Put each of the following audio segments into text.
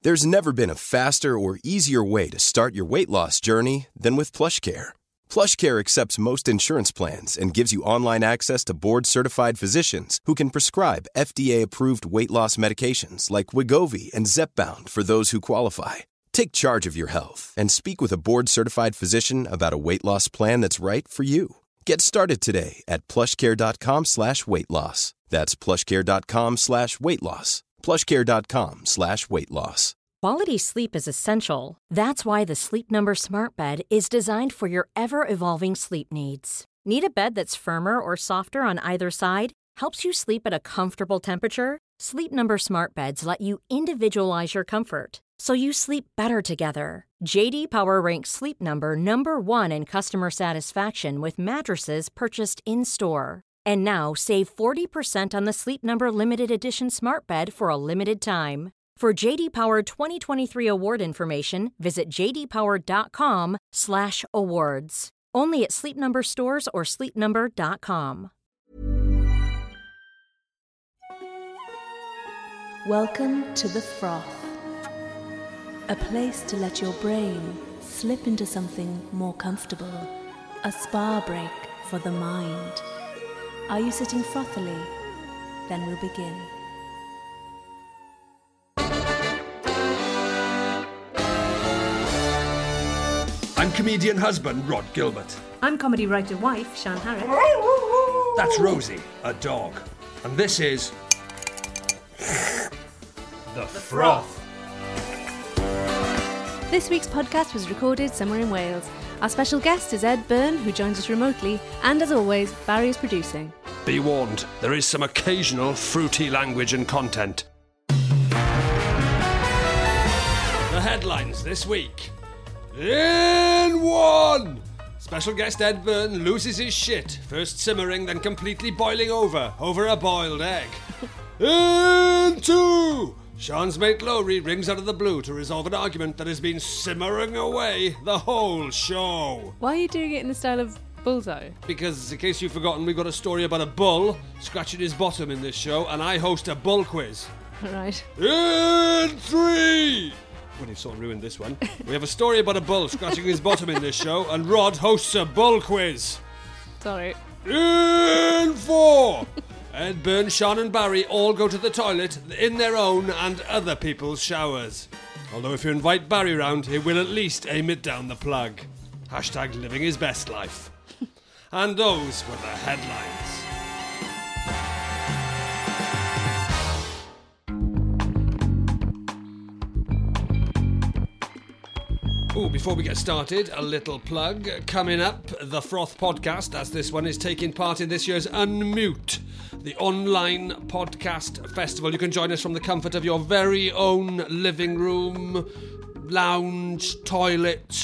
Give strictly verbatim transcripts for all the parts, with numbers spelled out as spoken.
There's never been a faster or easier way to start your weight loss journey than with PlushCare. PlushCare accepts most insurance plans and gives you online access to board-certified physicians who can prescribe F D A-approved weight loss medications like Wegovy and Zepbound for those who qualify. Take charge of your health and speak with a board-certified physician about a weight loss plan that's right for you. Get started today at plushcare.com slash weight loss. That's plushcare.com slash weight loss. plushcare.com slash weight loss. Quality sleep is essential. That's why the Sleep Number Smart Bed is designed for your ever-evolving sleep needs. Need a bed that's firmer or softer on either side? Helps you sleep at a comfortable temperature? Sleep Number Smart Beds let you individualize your comfort, so you sleep better together. J D Power ranks Sleep Number number one in customer satisfaction with mattresses purchased in-store. And now, save forty percent on the Sleep Number Limited Edition Smart Bed for a limited time. For J D Power twenty twenty-three award information, visit jdpower.com slash awards. Only at Sleep Number stores or sleep number dot com. Welcome to The Froth, a place to let your brain slip into something more comfortable, a spa break for the mind. Are you sitting frothily? Then we'll begin. I'm comedian husband Rod Gilbert. I'm comedy writer wife Shan Harris. That's Rosie, a dog. And this is... The Froth. This week's podcast was recorded somewhere in Wales. Our special guest is Ed Byrne, who joins us remotely, and as always, Barry is producing. Be warned, there is some occasional fruity language and content. The headlines this week. In one! Special guest Ed Byrne loses his shit, first simmering, then completely boiling over, over a boiled egg. In two! Sean's mate Lowry rings out of the blue to resolve an argument that has been simmering away the whole show. Why are you doing it in the style of Bullseye? Because, in case you've forgotten, we've got a story about a bull scratching his bottom in this show, and I host a bull quiz. Right. In three! Well, you've sort of ruined this one. We have a story about a bull scratching his bottom in this show, and Rod hosts a bull quiz. Sorry. In four! Ed Byrne, Sean and Barry all go to the toilet in their own and other people's showers. Although if you invite Barry round, he will at least aim it down the plug. Hashtag living his best life. And those were the headlines. Oh, before we get started, a little plug. Coming up, the Froth podcast, as this one is taking part in this year's Unmute, the online podcast festival. You can join us from the comfort of your very own living room, lounge, toilet,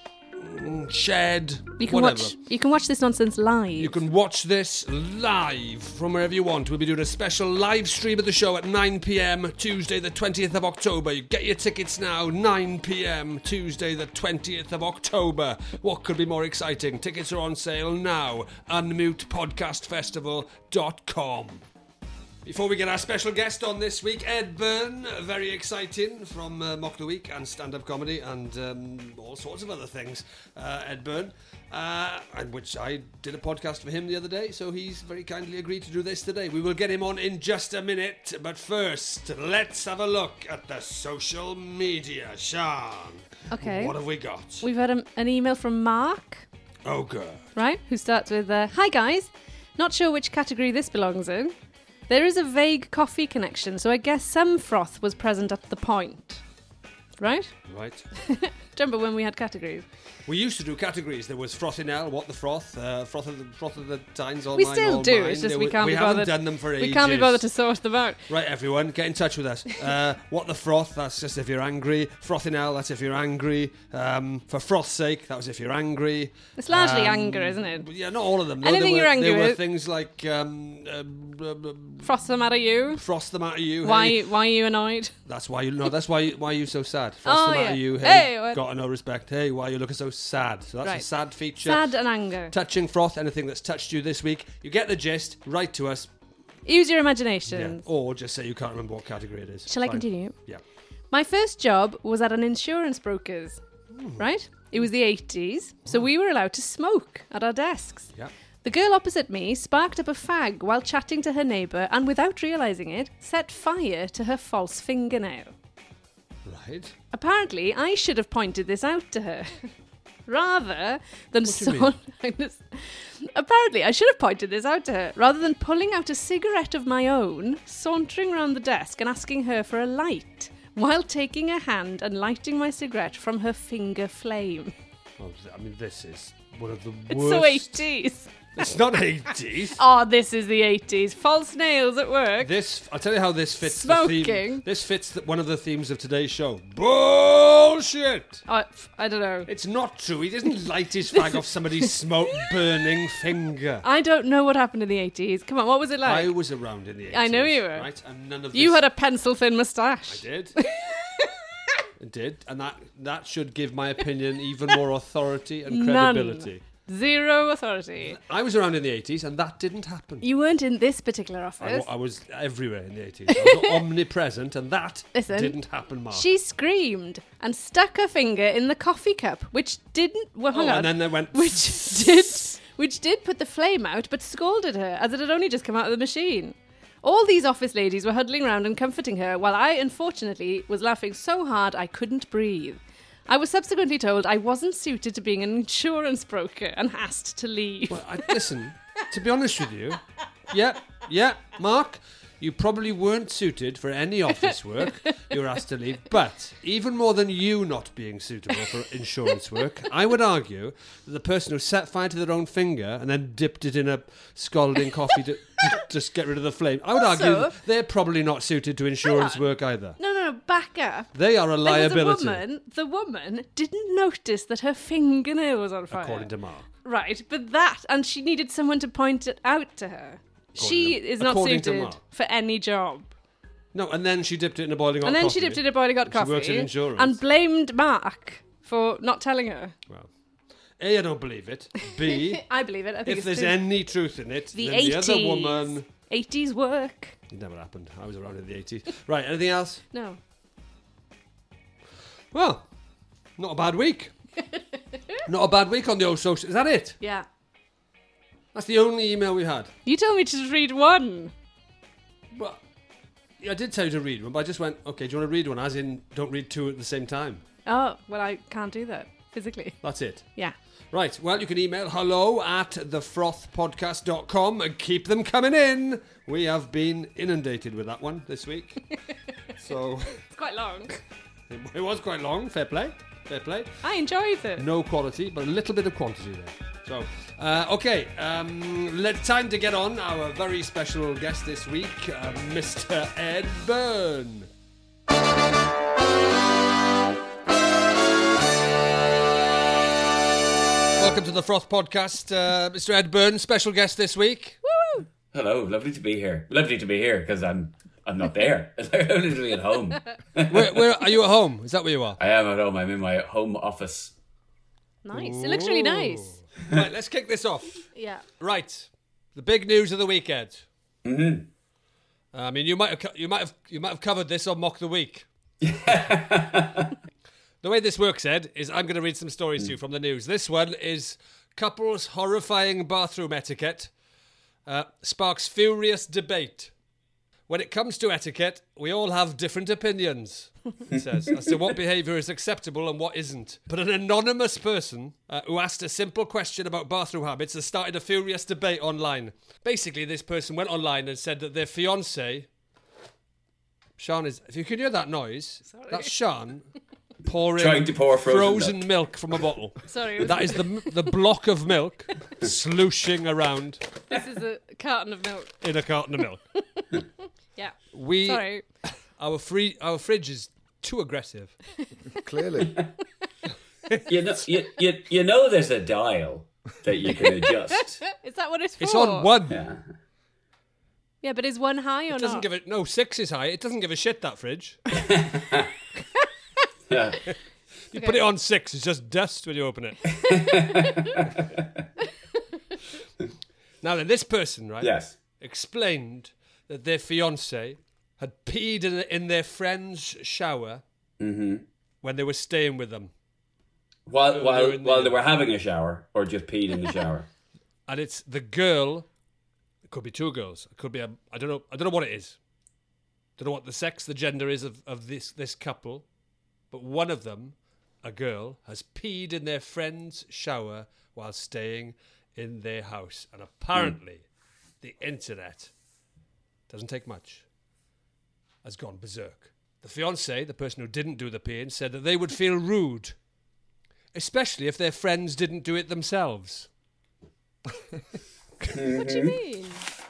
shed, You can whatever. watch. You can watch this nonsense live. You can watch this live from wherever you want. We'll be doing a special live stream of the show at nine p.m. Tuesday the twentieth of October. You get your tickets now, nine p.m. Tuesday the twentieth of October. What could be more exciting? Tickets are on sale now. unmute podcast festival dot com. Before we get our special guest on this week, Ed Byrne, very exciting, from uh, Mock the Week and stand-up comedy and um, all sorts of other things. Uh, Ed Byrne, uh, and which I did a podcast for him the other day, so he's very kindly agreed to do this today. We will get him on in just a minute, but first, let's have a look at the social media. Sean, Okay. what have we got? We've had a, an email from Mark, Oh, good. right, who starts with, uh, Hi guys, not sure which category this belongs in. There is a vague coffee connection, so I guess some froth was present at the point. Right? Right. Do you remember when we had categories? We used to do categories. There was Frothinell, What the Froth, uh, Froth of the Froth of the Tines, All We Mine, still All do, Mine. it's just There we were- can't we be haven't bothered. done them for ages. We can't be bothered to sort them out. Right, everyone, get in touch with us. Uh, what the Froth, that's just if you're angry. Frothinell, that's if you're angry. Um, for Froth's sake, that was if you're angry. It's largely Um, anger, isn't it? Yeah, not all of them. No, Anything there you're were, angry There were with. things like um, um, um, um, Froth the matter you? Frost the matter you. Why, Hey. why are you annoyed? That's why you. No, that's why. You, why are you so sad? Frost Oh, the matter yeah. you. Hey, Hey, what- got no respect. Hey, why are you looking so sad? So that's a Right. sad feature. Sad and anger. Touching froth, anything that's touched you this week. You get the gist. Write to us. Use your Yeah. imagination. Or just say you can't remember what category it is. Shall I Fine. continue? Yeah. My first job was at an insurance broker's, right? It was the eighties, so we were allowed to smoke at our desks. Yeah. The girl opposite me sparked up a fag while chatting to her neighbour and, without realising it, set fire to her false fingernail. Right. Apparently, I should have pointed this out to her. Rather than What do you so- Apparently, I should have pointed this out to her. Rather than pulling out a cigarette of my own, sauntering around the desk and asking her for a light, while taking her hand and lighting my cigarette from her finger flame. Well, I mean, this is one of the It's worst. so eighties. It's not eighties. Oh, this is the eighties. False nails at work. This, I'll tell you how this fits the theme. Smoking. This fits the, one of the themes of today's show. Bullshit! Oh, I don't know. It's not true. He doesn't light his fag off somebody's smoke burning finger. I don't know what happened in the eighties. Come on, what was it like? I was around in the eighties. I know you were. Right, and none of You this. had a pencil-thin moustache. I did. I did, and that that should give my opinion even more authority and None. credibility. Zero authority. I was around in the eighties, and that didn't happen. You weren't in this particular I, office. wa- I was everywhere in the eighties. I was omnipresent, and that Listen, didn't happen, Mark. She screamed and stuck her finger in the coffee cup, which didn't. Well, hang oh, on. and then they went. which did, which did put the flame out, but scolded her as it had only just come out of the machine. All these office ladies were huddling round and comforting her, while I, unfortunately, was laughing so hard I couldn't breathe. I was subsequently told I wasn't suited to being an insurance broker and asked to leave. Well, I, listen, to be honest with you, yeah, yeah, Mark, you probably weren't suited for any office work. You were asked to leave. But even more than you not being suitable for insurance work, I would argue that the person who set fire to their own finger and then dipped it in a scalding coffee to, to just get rid of the flame, I would Also- argue they're probably not suited to insurance Hang on. work either. No, no, no, back up. They are a liability, The woman, the woman didn't notice that her fingernail was on fire. according to Mark. Right, but that, and she needed someone to point it out to her. She to- is not according to suited Mark. for any job. No, and then she dipped it in a boiling hot And then coffee. she dipped it in a boiling hot She coffee works in insurance. and blamed Mark for not telling her. Well, A, I don't believe it. B, I believe it. I think if it's there's true. any truth in it, the then eighties. the other woman... eighties work. It never happened. I was around in the eighties. Right, anything else? No. Well, not a bad week. Not a bad week on the old social. Is that it? Yeah. That's the only email we had. You told me to just read one. Well, yeah, I did tell you to read one, but I just went, okay, do you want to read one? As in, don't read two at the same time. Oh, well, I can't do that physically. That's it. Yeah. Right, well, you can email hello at the froth podcast dot com and keep them coming in. We have been inundated with that one this week. So, It's quite long. it, it was quite long. Fair play. Fair play. I enjoyed it. No quality, but a little bit of quantity there. So, uh, okay, um, let, time to get on our very special guest this week, uh, Mister Ed Byrne. Welcome to the Froth Podcast, uh, Mister Ed Byrne, special guest this week. Woo! Hello, lovely to be here. Lovely to be here because I'm I'm not there. I'm literally at home. Where, where are you at home? Is that where you are? I am at home. I'm in my home office. Nice. It looks really nice. Right, let's kick this off. Yeah. Right, the big news of the weekend. Mm-hmm. I mean, you might have co- you might have you might have covered this on Mock the Week. The way this works, Ed, is I'm going to read some stories to you from the news. This one is couples' horrifying bathroom etiquette uh, sparks furious debate. When it comes to etiquette, we all have different opinions, it says, as to what behaviour is acceptable and what isn't. But an anonymous person uh, who asked a simple question about bathroom habits has started a furious debate online. Basically, this person went online and said that their fiancé... Sean is... If you can hear that noise, Sorry. that's Sean pouring Trying to pour frozen milk. milk from a bottle. Sorry. it was- That is the the block of milk slooshing around This is a carton of milk. in a carton of milk. Yeah. We... Sorry. Our free, our fridge is too aggressive. Clearly. You know, you, you, you know there's a dial that you can adjust. Is that what it's for? It's on one. Yeah. Yeah, but is one high or It doesn't not? give it. No, six is high. It doesn't give a shit, that fridge. Yeah. You Okay. put it on six. It's just dust when you open it. Now then, this person, right, Yes. explained that their fiance had peed in, in their friend's shower Mm-hmm. when they were staying with them. While They while were in while the- they were having a shower, or just peed in the shower. And it's the girl. It could be two girls. It could be a. I don't know. I don't know what it is. Don't know what the sex, the gender is of, of this this couple. But one of them, a girl, has peed in their friend's shower while staying in their house. And apparently, mm. the internet doesn't take much. Has gone berserk. The fiancé, the person who didn't do the peeing, said that they would feel rude, especially if their friends didn't do it themselves. What do you mean?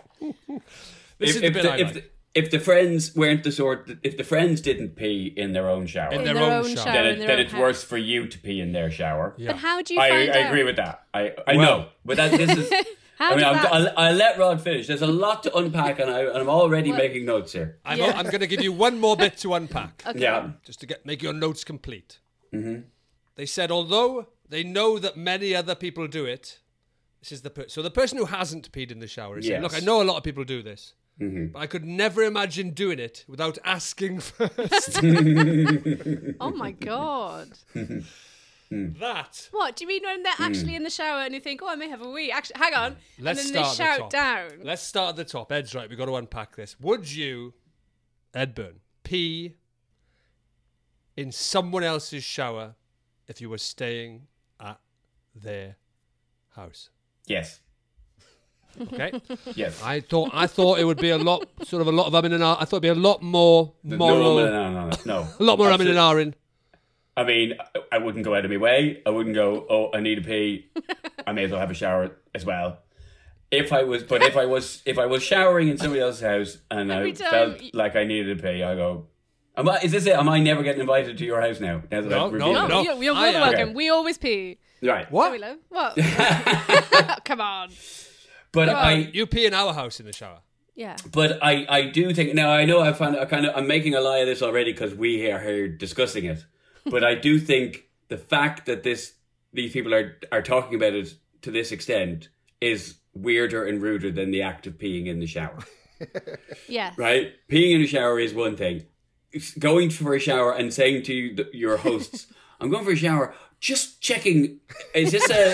This if, is the if, bit the, I if, like. the, if the friends weren't the sort, that, if the friends didn't pee in their own shower, In In their their, own own shower. shower. then, in it, their then own it's house. worse for you to pee in their shower. Yeah. But how do you I, find I out? agree with that. I I Well- know, but that this is. How I mean, does I'm, that- I'll, I'll let Rod finish. There's a lot to unpack, and, I, and I'm already Well- making notes here. I'm, Yeah. I'm going to give you one more bit to unpack, Okay. Yeah. just to get make your notes complete. Mm-hmm. They said, although they know that many other people do it, this is the per- so the person who hasn't peed in the shower is saying, Yes. look, I know a lot of people do this, Mm-hmm. but I could never imagine doing it without asking first. Oh my god. That. What do you mean when they're actually in the shower and you think, oh, I may have a wee? Actually, hang on. Let's and then start they at the shout top. down. Let's start at the top. Ed's right. We've got to unpack this. Would you, Ed Byrne, pee in someone else's shower if you were staying at their house? Yes, Okay. yes. I thought I thought it would be a lot, sort of a lot of umming and ah. I thought it'd be a lot more No, moral, no, no, no, no, no. a lot more umming Absolutely. and ahhing. I mean, I- I wouldn't go out of my way. I wouldn't go, oh, I need a pee. I may as well have a shower as well. If I was, but if I was, if I was showering in somebody else's house and Every I time felt you- like I needed a pee, I go, am I, is this it? Am I never getting invited to your house now? Now that No, I've no, revealed No, it? you're, you're I more than am. welcome. Okay. We always pee. Right. What? Don't we, love? What? Come on. But Come I, on. You pee in our house in the shower. Yeah. But I, I do think now I know I find I kind of I'm making a lie of this already because we are here discussing it. But I do think the fact that this these people are are talking about it to this extent is weirder and ruder than the act of peeing in the shower. Yes. Right? Peeing in a shower is one thing. It's going for a shower and saying to the, your hosts, "I'm going for a shower." Just checking, is this a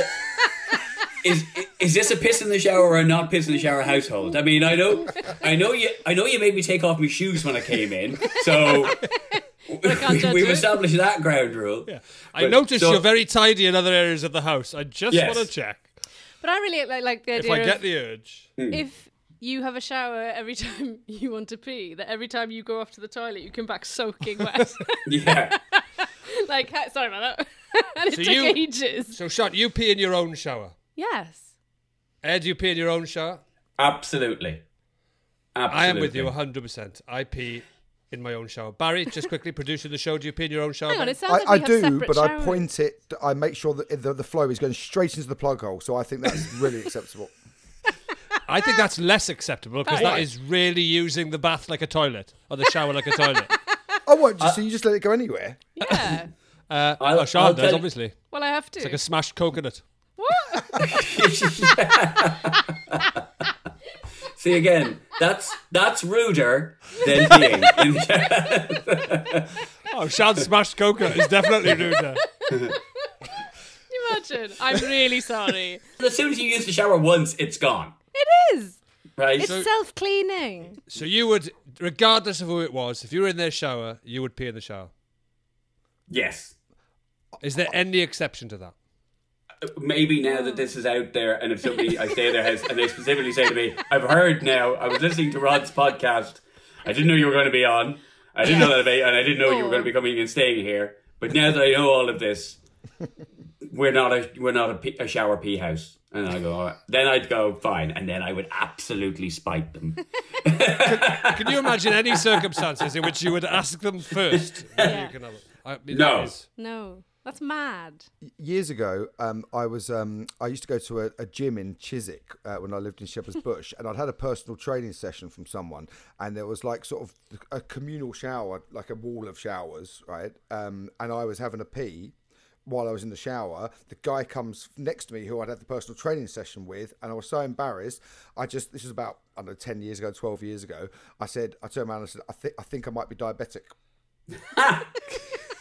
is is this a piss in the shower or a not piss in the shower household? I mean, I know, I know you, I know you made me take off my shoes when I came in, so can't judge we've it. established that ground rule. Yeah. I But- noticed so- you're very tidy in other areas of the house. I just Yes. want to check But I really like, like the if idea I of get the urge. if you have a shower every time you want to pee, that every time you go off to the toilet, you come back soaking wet. Yeah, like, ha- sorry about that. And it So took you- ages. So, Sean, you pee in your own shower. Yes. Ed, you pee in your own shower. absolutely. Absolutely. I am with you one hundred percent. I pee in my own shower. Barry, just quickly, producer of the show, do you pee in your own shower? Hang on, Ben? it sounds I, like I we have do, separate but I showers. point it. I make sure that the, the flow is going straight into the plug hole. So I think that's really acceptable. I think that's less acceptable because that Why? is really using the bath like a toilet or the shower like a toilet. Oh, what? So you just let it go anywhere? Yeah. Uh, I'll- well, Sean I'll does, tell- obviously. Well, I have to. It's like a smashed coconut. What? See again, that's that's ruder than peeing. Oh, Sean's smashed coconut is definitely ruder. Imagine. I'm really sorry. As soon as you use the shower once, it's gone. It is. Right? It's self-cleaning. So you would, regardless of who it was, if you were in their shower, you would pee in the shower. Yes. Is there any exception to that? Maybe now that this is out there, and if somebody I stay at their house and they specifically say to me, "I've heard now. I was listening to Rod's podcast. I didn't know you were going to be on. I didn't know that, about, and I didn't know you were going to be coming and staying here. But now that I know all of this, we're not a we're not a, pee, a shower pee house." And I go, all right. Then I'd go fine, and then I would absolutely spite them. Can you imagine any circumstances in which you would ask them first? Yeah. You can have it. I mean, No. that is- No. That's mad. Years ago, um, I was um, I used to go to a, a gym in Chiswick uh, when I lived in Shepherd's Bush, and I'd had a personal training session from someone, and there was like sort of a communal shower, like a wall of showers, right? Um, and I was having a pee while I was in the shower. The guy comes next to me who I'd had the personal training session with, and I was so embarrassed. I just this was about I don't know ten years ago, twelve years ago. I said I turned around and I said I think I think I might be diabetic.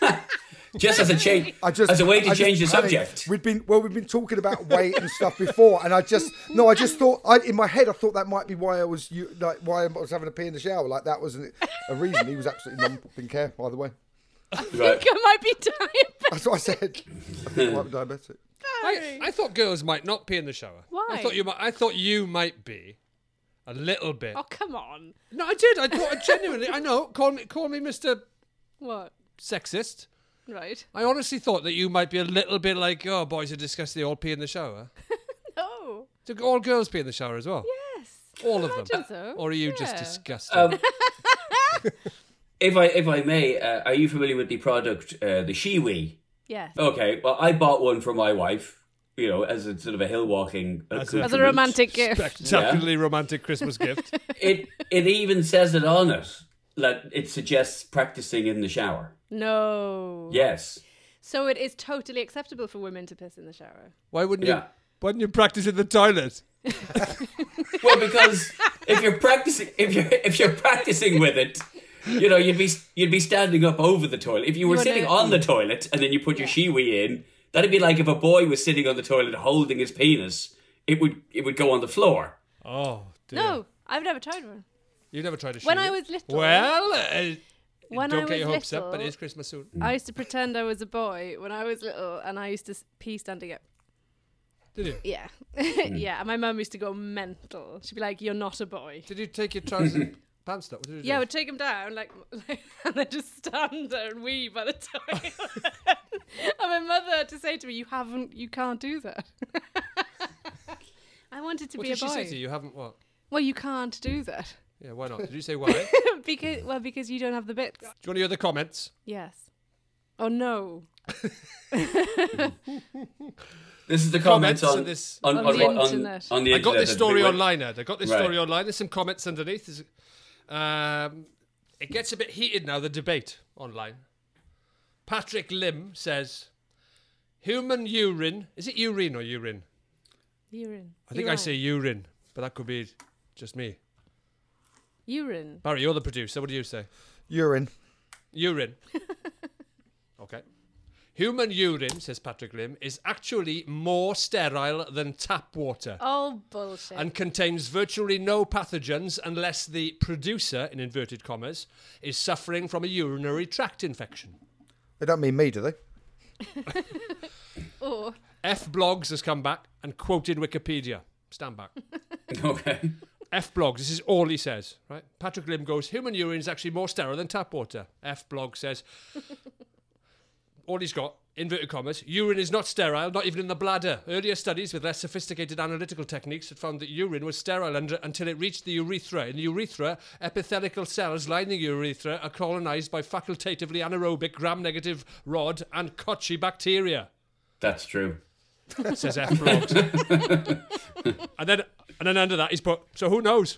Just as a change, I just, as a way to I change just the panicked. subject. We'd been well, we've been talking about weight and stuff before, and I just no, I just thought I, in my head I thought that might be why I was you, like why I was having a pee in the shower. Like that wasn't a reason. He was absolutely none, didn't care either way. I Right. think I might be diabetic. That's what I said. I think I might be diabetic. I, I thought girls might not pee in the shower. Why? I thought you might. I thought you might be a little bit. Oh, come on. No, I did. I thought I genuinely. I know. Call me, call me Mister What? Sexist. Right. I honestly thought that you might be a little bit like, oh, boys are disgusting. They all pee in the shower. No. Do all girls pee in the shower as well? Yes. All of I them. imagine so. Or are you just Yeah. disgusting? Um, if I if I may, uh, are you familiar with the product, uh, the Shiwi? Yes. Okay, well, I bought one for my wife. You know, as a sort of a hill walking. As a- As a romantic gift. Spectacularly romantic Christmas gift. It it even says it on it that it suggests practicing in the shower. No. Yes. So it is totally acceptable for women to piss in the shower. Why wouldn't Yeah. you? Why wouldn't you practice in the toilet? Well, because if you're practicing, if you're if you're practicing with it, you know, you'd be you'd be standing up over the toilet. If you were You sitting wanna- on the toilet and then you put your Shiwi in, that'd be like if a boy was sitting on the toilet holding his penis. It would it would go on the floor. Oh, dear. No, I've never tried one. You never tried a When Shiwi? I was little- Well, uh, When don't I get was your hopes up, but little- it is Christmas soon. I used to pretend I was a boy when I was little, and I used to s- pee standing up. Did you? Yeah, yeah. And my mum used to go mental. She'd be like, "You're not a boy." Did you take your trousers and pants up? What did you do? Yeah, I would take him down, like, like and then just stand there and wee by the toilet. And my mother had to say to me, "You haven't, you can't do that." I wanted to What be did a she boy. say to you? You haven't what? Well, you can't do that Yeah, why not? Did you say why? Do you because, well, because you don't have the bits. want to hear the comments? Yes. Oh no. This is the Comments comments, on, on this- on, On on, the on, on, internet. on the I internet. got this There's a story big web- online, Ed. I got this Right. story online. There's some comments underneath. There's, um, it gets a bit heated now, the debate online. Patrick Lim says, human urine... Is it urine or urine? Urine. I think I say urine, but that could be just me. urine. Barry, you're the producer. What do you say? Urine. Urine. Okay. Human urine, says Patrick Lim, is actually more sterile than tap water Oh bullshit. and contains virtually no pathogens unless the producer, in inverted commas, is suffering from a urinary tract infection. They don't mean me, do they? oh. F Blogs has come back and quoted Wikipedia. Stand back. Okay. F Blogs, this is all he says, right? Patrick Lim goes, human urine is actually more sterile than tap water. F Blog says, all he's got, inverted commas, urine is not sterile, not even in the bladder. Earlier studies with less sophisticated analytical techniques had found that urine was sterile under, until it reached the urethra. In the urethra, epithelial cells lining the urethra are colonized by facultatively anaerobic gram-negative rod and Kochi bacteria, That's true. says F Blogs. and then and then under that he's put, so who knows?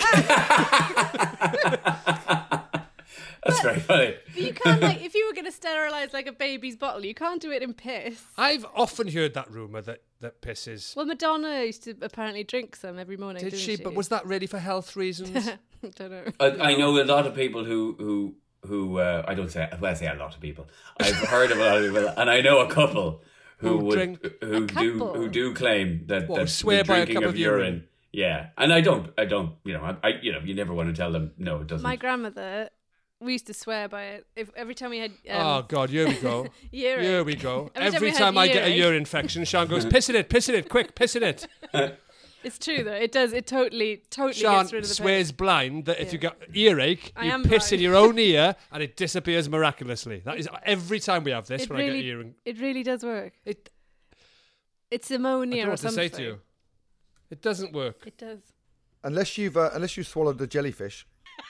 That's very funny. But you can't, like, if you were going to sterilise, like, a baby's bottle, you can't do it in piss. I've often heard that rumour that, that piss is... Well, Madonna used to apparently drink some every morning, Did didn't she? she? But was that really for health reasons? I don't know. I, I know a lot of people who who who uh, I don't say well I say a lot of people. I've heard of a lot of people, and I know a couple who, Who would drink- who A do couple? who do claim that What, that swear the by a drinking cup of of urine? Yeah, and I don't I don't you know I, I you know you never want to tell them no it doesn't. My grandmother, we used to swear by it. If every time we had um, Oh, God, here we go. urine. Here we go. Every time Every we had time I get a earache. urine infection, Sean goes, piss in it, piss in it, quick, piss in it. It's true though. It does. It totally, totally Sean gets rid of the swears pain. blind that if Yeah. you got earache, I you am piss in blind. your own ear and it disappears miraculously. That is every time we have this It when I really, get earring. it really does work. It, It's I ammonia don't know or what to say something. to you. It doesn't work. It does. Unless you've uh, unless you swallowed a jellyfish.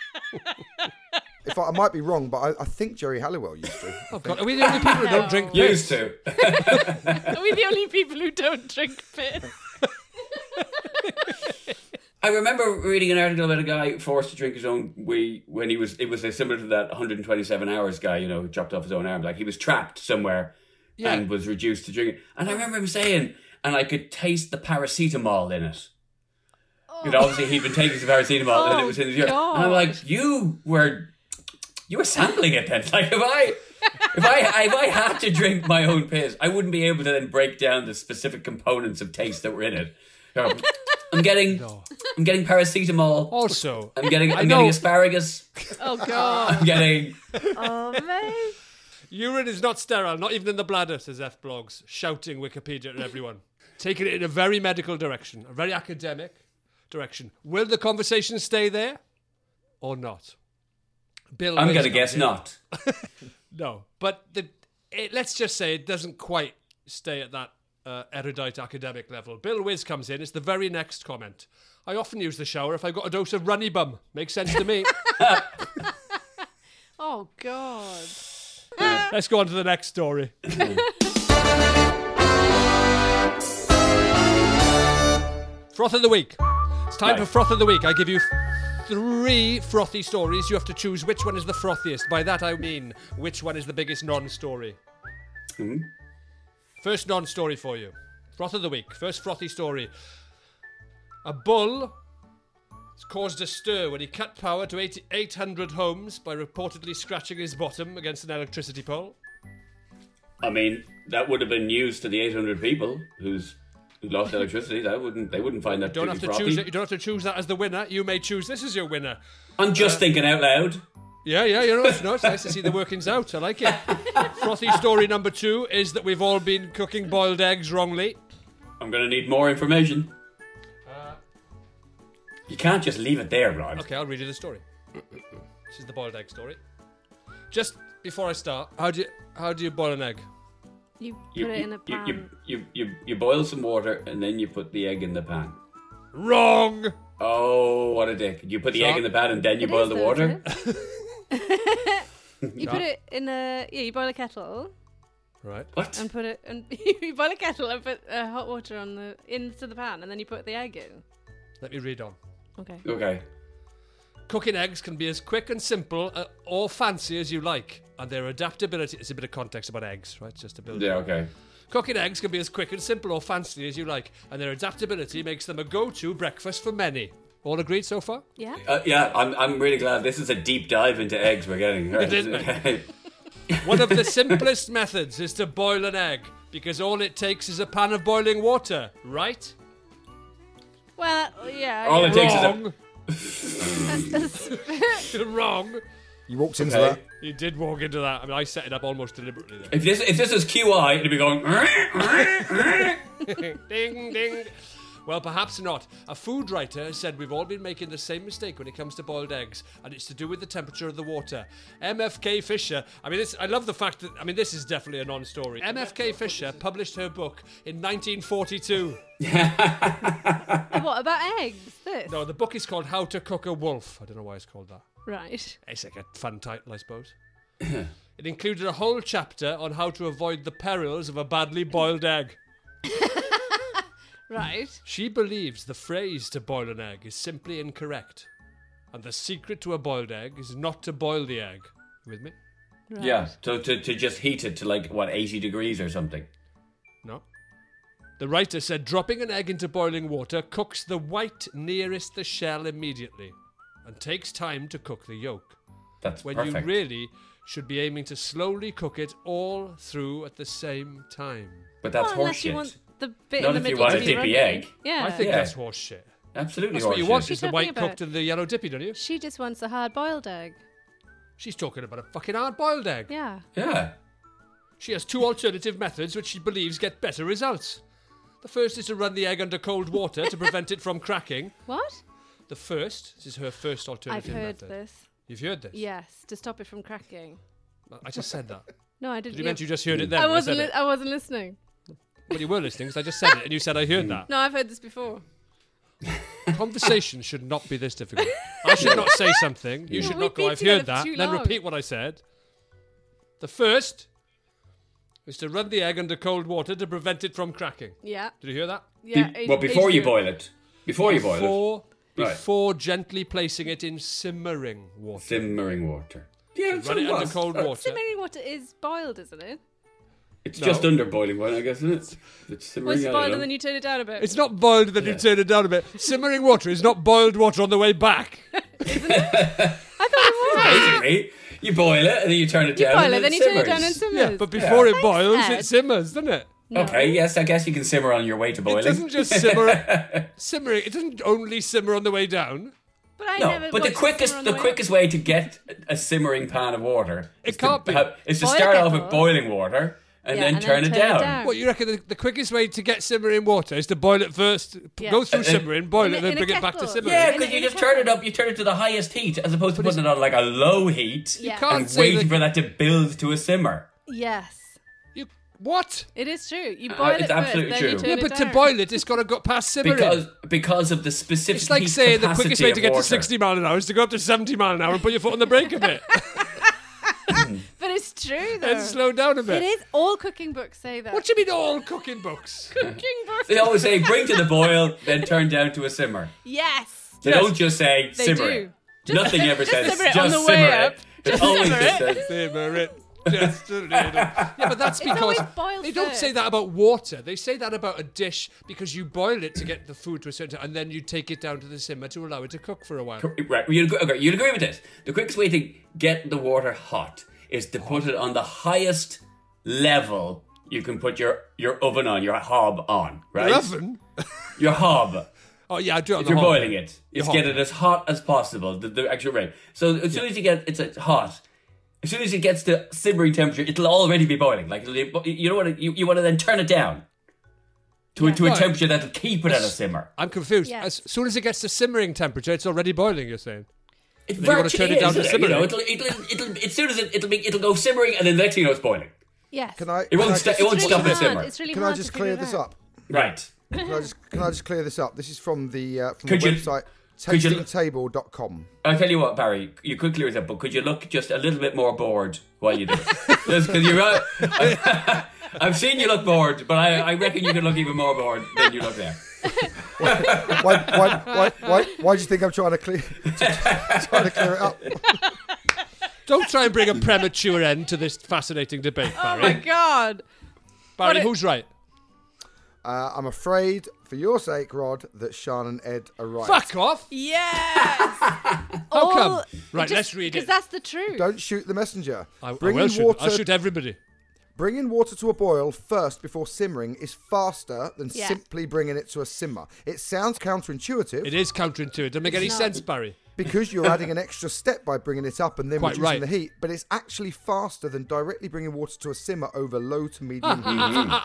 If I, I might be wrong, but I, I think Jerry Halliwell used to. Oh, God, are we the only people who don't drink piss? Used to. Are we the only people who don't drink piss? I remember reading an article about a guy forced to drink his own wee when he was, it was uh, similar to that one hundred twenty-seven hours guy, you know, who chopped off his own arm. Like he was trapped somewhere Yeah. and was reduced to drinking. And I remember him saying, and I could taste the paracetamol in it. You know, obviously he'd been taking some paracetamol and Oh, it was in his urine. God. And I'm like, you were, you were sampling it then. Like, if I, If I if I had to drink my own piss, I wouldn't be able to then break down the specific components of taste that were in it. So, I'm getting No. I'm getting paracetamol. Also, I'm getting I I'm know- getting asparagus. Oh god. I'm getting Oh mate. urine is not sterile, not even in the bladder, says F Blogs, shouting Wikipedia at everyone. Taking it in a very medical direction, a very academic direction. Will the conversation stay there or not? Bill I'm Wiz gonna comes guess in. not. No, but the, it, let's just say it doesn't quite stay at that uh, erudite academic level. Bill Wiz comes in. It's the very next comment. I often use the shower if I've got a dose of runny bum. Makes sense to me. Oh god. Let's go on to the next story. Froth of the week. It's time Right. for Froth of the week. I give you three frothy stories. You have to choose which one is the frothiest. By that I mean, which one is the biggest non-story. Mhm. First non-story for you. Froth of the week. First frothy story. A bull has caused a stir when he cut power to eight hundred homes by reportedly scratching his bottom against an electricity pole. I mean, that would have been news to the eight hundred people who's who lost electricity. That wouldn't they wouldn't find that You don't have to particularly choose frothy. it. You don't have to choose that as the winner. You may choose this as your winner. I'm just thinking out loud. Yeah, yeah, you know, it's, no, it's nice to see the workings out. I like it. Frothy story number two is that we've all been cooking boiled eggs wrongly. I'm going to need more information. You can't just leave it there, Rod. Okay, I'll read you the story. This is the boiled egg story. Just before I start, how do you how do you boil an egg? You put You, it in a you, pan. you, you, you, you boil some water and then you put the egg in the pan. Wrong. Oh, what a dick. You put the Stop. egg in the pan and then you It boil is the though, water? isn't it? You put it in a yeah. You boil a kettle Right. What? and put it and you boil a kettle and put uh, hot water on the into the pan and then you put the egg in. Let me read on. Okay. Okay. Cooking eggs can be as quick and simple uh, or fancy as you like, and their adaptability. It's a bit of context about eggs, right? Just to build. Yeah, okay. Cooking eggs can be as quick and simple or fancy as you like, and their adaptability makes them a go-to breakfast for many. All agreed so far? Yeah. Uh, yeah, I'm, I'm really glad this is a deep dive into eggs we're getting. It is, mate. One of the simplest methods is to boil an egg, because all it takes is a pan of boiling water, right? Well, yeah. All it takes is a... Wrong. Wrong. You walked into Okay. that. You did walk into that. I mean, I set it up almost deliberately there. If this if this is Q I, it'd be going... Ding, ding. Well, perhaps not. A food writer has said we've all been making the same mistake when it comes to boiled eggs, and it's to do with the temperature of the water. M F K Fisher, I mean, this, I love the fact that, I mean, this is definitely a non-story. M F K Fisher published her book in nineteen forty-two. What about eggs? This. No, the book is called How to Cook a Wolf. I don't know why it's called that. Right. It's like a fun title, I suppose. It included a whole chapter on how to avoid the perils of a badly boiled egg. Right. She believes the phrase to boil an egg is simply incorrect. And the secret to a boiled egg is not to boil the egg. You with me? Right. Yeah, so to, to just heat it to like, what, eighty degrees or something. No. The writer said dropping an egg into boiling water cooks the white nearest the shell immediately and takes time to cook the yolk. That's When perfect. you really should be aiming to slowly cook it all through at the same time. But that's Well, unless you horseshit. want the bit Not in the if you middle want to a be dippy runny. egg. Yeah. I think Yeah. that's horse shit. Absolutely That's what you horseshit. want, She's is the talking white about- cooked and the yellow dippy, don't you? She just wants a hard-boiled egg. She's talking about a fucking hard-boiled egg. Yeah. Yeah. She has two alternative methods which she believes get better results. The first is to run the egg under cold water to prevent it from cracking. What? The first, this is her first I've alternative heard method. this. You've heard this? Yes, to stop it from cracking. I just said that. No, I didn't. You meant you just heard it then? I when wasn't. said Li- it. I wasn't listening. Well, you were listening because I just said it and you said I heard that. No, I've heard this before. Conversation should not be this difficult. I should not say something. You Yeah, should we've not go, been I've together heard for that. too Then long. repeat what I said. The first is to run the egg under cold water to prevent it from cracking. Yeah. Did you hear that? Yeah. Be- well, before you boil it. Before you boil it. Before, Right. before gently placing it in simmering water. Simmering water. Yeah, Run so it under what? cold Uh, water. Simmering water is boiled, isn't it? It's No. just under boiling point, I guess, isn't it? It's simmering. Well, it's I don't boiled know. and then you turn it down a bit. It's not boiled, then you turn it down a bit. Simmering water is not boiled water on the way back. I thought it was. Basically, you boil it and then you turn it You down. boil and it, then you simmers. turn it down and simmers. Yeah, but before Yeah. it boils, Thanks, Ed. it simmers, doesn't it? No. Okay, yes, I guess you can simmer on your way to boiling. It doesn't just simmer. Simmering. It doesn't only simmer on the way down. But I No, never but the watched quickest Simmer on the way quickest way to get a simmering pan of water It is can't to be. have- is to Boil start a off with kettle. boiling water and Yeah, then and turn then it turn it down. down. What, you reckon the, the quickest way to get simmering water is to boil it first, p- Yeah. go through Uh, uh, simmering, boil in it, a- and then in a bring it back to kettle. simmering? Yeah, In a- because you in a just turn it kettle. up, you turn it to the highest heat as opposed to putting it on like a low heat Yeah. can't and say waiting that- for that to build to a simmer. Yes. You, what? It is true. You Uh, boil it's it first, absolutely then true. you turn Yeah, it but to down. boil it, it's got to go past simmering. Because because of the specific it's like heat saying the capacity quickest way to of get water. to sixty mile an hour is to go up to seventy mile an hour and put your foot on the brake a bit But it's true, though. and slow down a bit. It is. All cooking books say that. What do you mean all cooking books? Cooking books? They always say bring to the boil, then turn down to a simmer. Yes. They Yes. don't just say They simmer do. it. Just- Nothing ever just says simmer it just on the simmer way it. up. It Just always simmer just it. says Simmer it. Just a little. Yeah, but that's It's because always boiled they don't first. say that about water. They say that about a dish because you boil it to get the food to a certain, and then you take it down to the simmer to allow it to cook for a while. Right, you'll agree, okay, you'll agree with this. The quickest way to get the water hot is to put it on the highest level you can put your, your oven on, your hob on, right? Your oven? Your hob. Oh yeah, I do it on If the you're hob. boiling it, Your it's hob. get it as hot as possible, the, the actual rate. So as soon as you get it's uh, hot, as soon as it gets to simmering temperature, it'll already be boiling. Like it'll be, you know what? You, you want to then turn it down to a, to a Right. temperature that'll keep it at a simmer. I'm confused. Yes. As soon as it gets to simmering temperature, it's already boiling. You're saying? It Then you wanna virtually turn it down is, to isn't it? You know, simmering. it'll, it'll, it'll, as soon as it, it'll be, it'll go simmering, and then the next thing you know, it's boiling. Yes. Can I? It won't can I sta- just- it won't It's stop really at hard. simmer. It's really Can I hard just to clear figure this it out. up? Right. Can I just can I just clear this up? This is from the uh, from Could the you- website could you- tasting table dot com. I'll tell you what, Barry, you could clear it up, but could you look just a little bit more bored while you do it? Just because you're right. I've seen you look bored, but I, I reckon you can look even more bored than you look there. Why why why why why do you think I'm trying to clear trying to clear it up? Don't try and bring a premature end to this fascinating debate, Oh Barry. my god. Barry, What a- who's right? Uh, I'm afraid, for your sake, Rod, that Sean and Ed are right. Fuck off! Yes. How come? Right, let's read Because it. that's the truth. Don't shoot the messenger. I, I Bringing will shoot. water, I'll shoot everybody. Bringing water to a boil first before simmering is faster than Yeah. simply bringing it to a simmer. It sounds counterintuitive It is counterintuitive. Doesn't make any not. sense, Barry. because you're adding an extra step by bringing it up and then Quite reducing right. the heat, but it's actually faster than directly bringing water to a simmer over low to medium heat.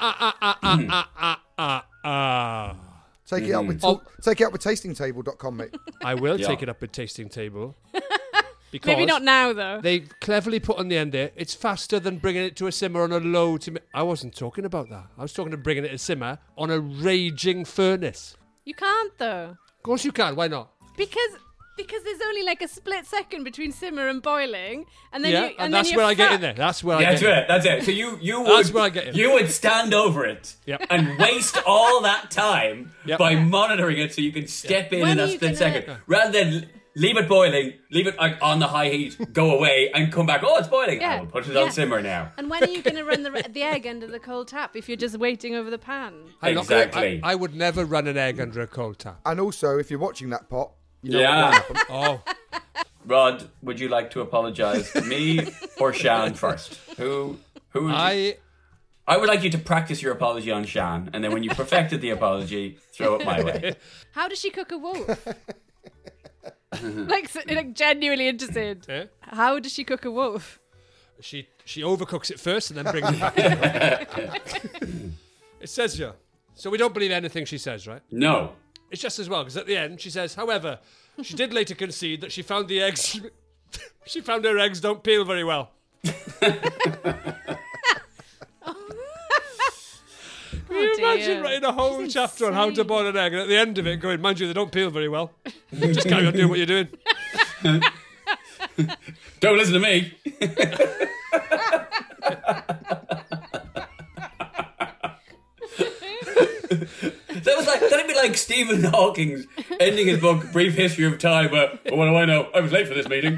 Ah, ah. Take it up with Oh. take it up with tasting table dot com, mate. I will Yeah. take it up at tasting table. Because Maybe not now though. They cleverly put on the end there, it's faster than bringing it to a simmer on a low to... Mi- I wasn't talking about that. I was talking of bringing it to simmer on a raging furnace. You can't though. Of course you can. Why not? Because because there's only like a split second between simmer and boiling, and then yeah, you and, and that's then where you're I get in fucked. there. That's where I Yeah, get that's in. it. That's it. So you you would That's where I get in. you would stand over it Yep. and waste all that time Yep. by Yeah. monitoring it so you can step in When in are that you split gonna- second, rather than l- leave it boiling, leave it like on the high heat, go away, and come back. Oh, it's boiling. Yeah. I will put it Yeah. on simmer now. And when are you going to run the re- the egg under the cold tap if you're just waiting over the pan? I'm not- Exactly. I, I would never run an egg under a cold tap. And also, if you're watching that pot, you know Yeah. what will happen. Oh, Rod, would you like to apologise to me or Shan first? Who? Who? Would you- I... I would like you to practice your apology on Shan, and then when you perfected the apology, throw it my way. How does she cook a wolf? like, so- like genuinely interested. Eh? How does she cook a wolf? She she overcooks it first and then brings it back. It says here. So we don't believe anything she says, right? No. It's just as well, because at the end she says, however, she did later concede that she found the eggs... she found her eggs don't peel very well. Can you Oh, dear. imagine writing a whole She's chapter on how to insane. boil an egg and at the end of it going, mind you, they don't peel very well. Just carry on doing what you're doing. Don't listen to me. That was like that'd be like Stephen Hawking ending his book Brief History of Time, but well, what do I know? I was late for this meeting.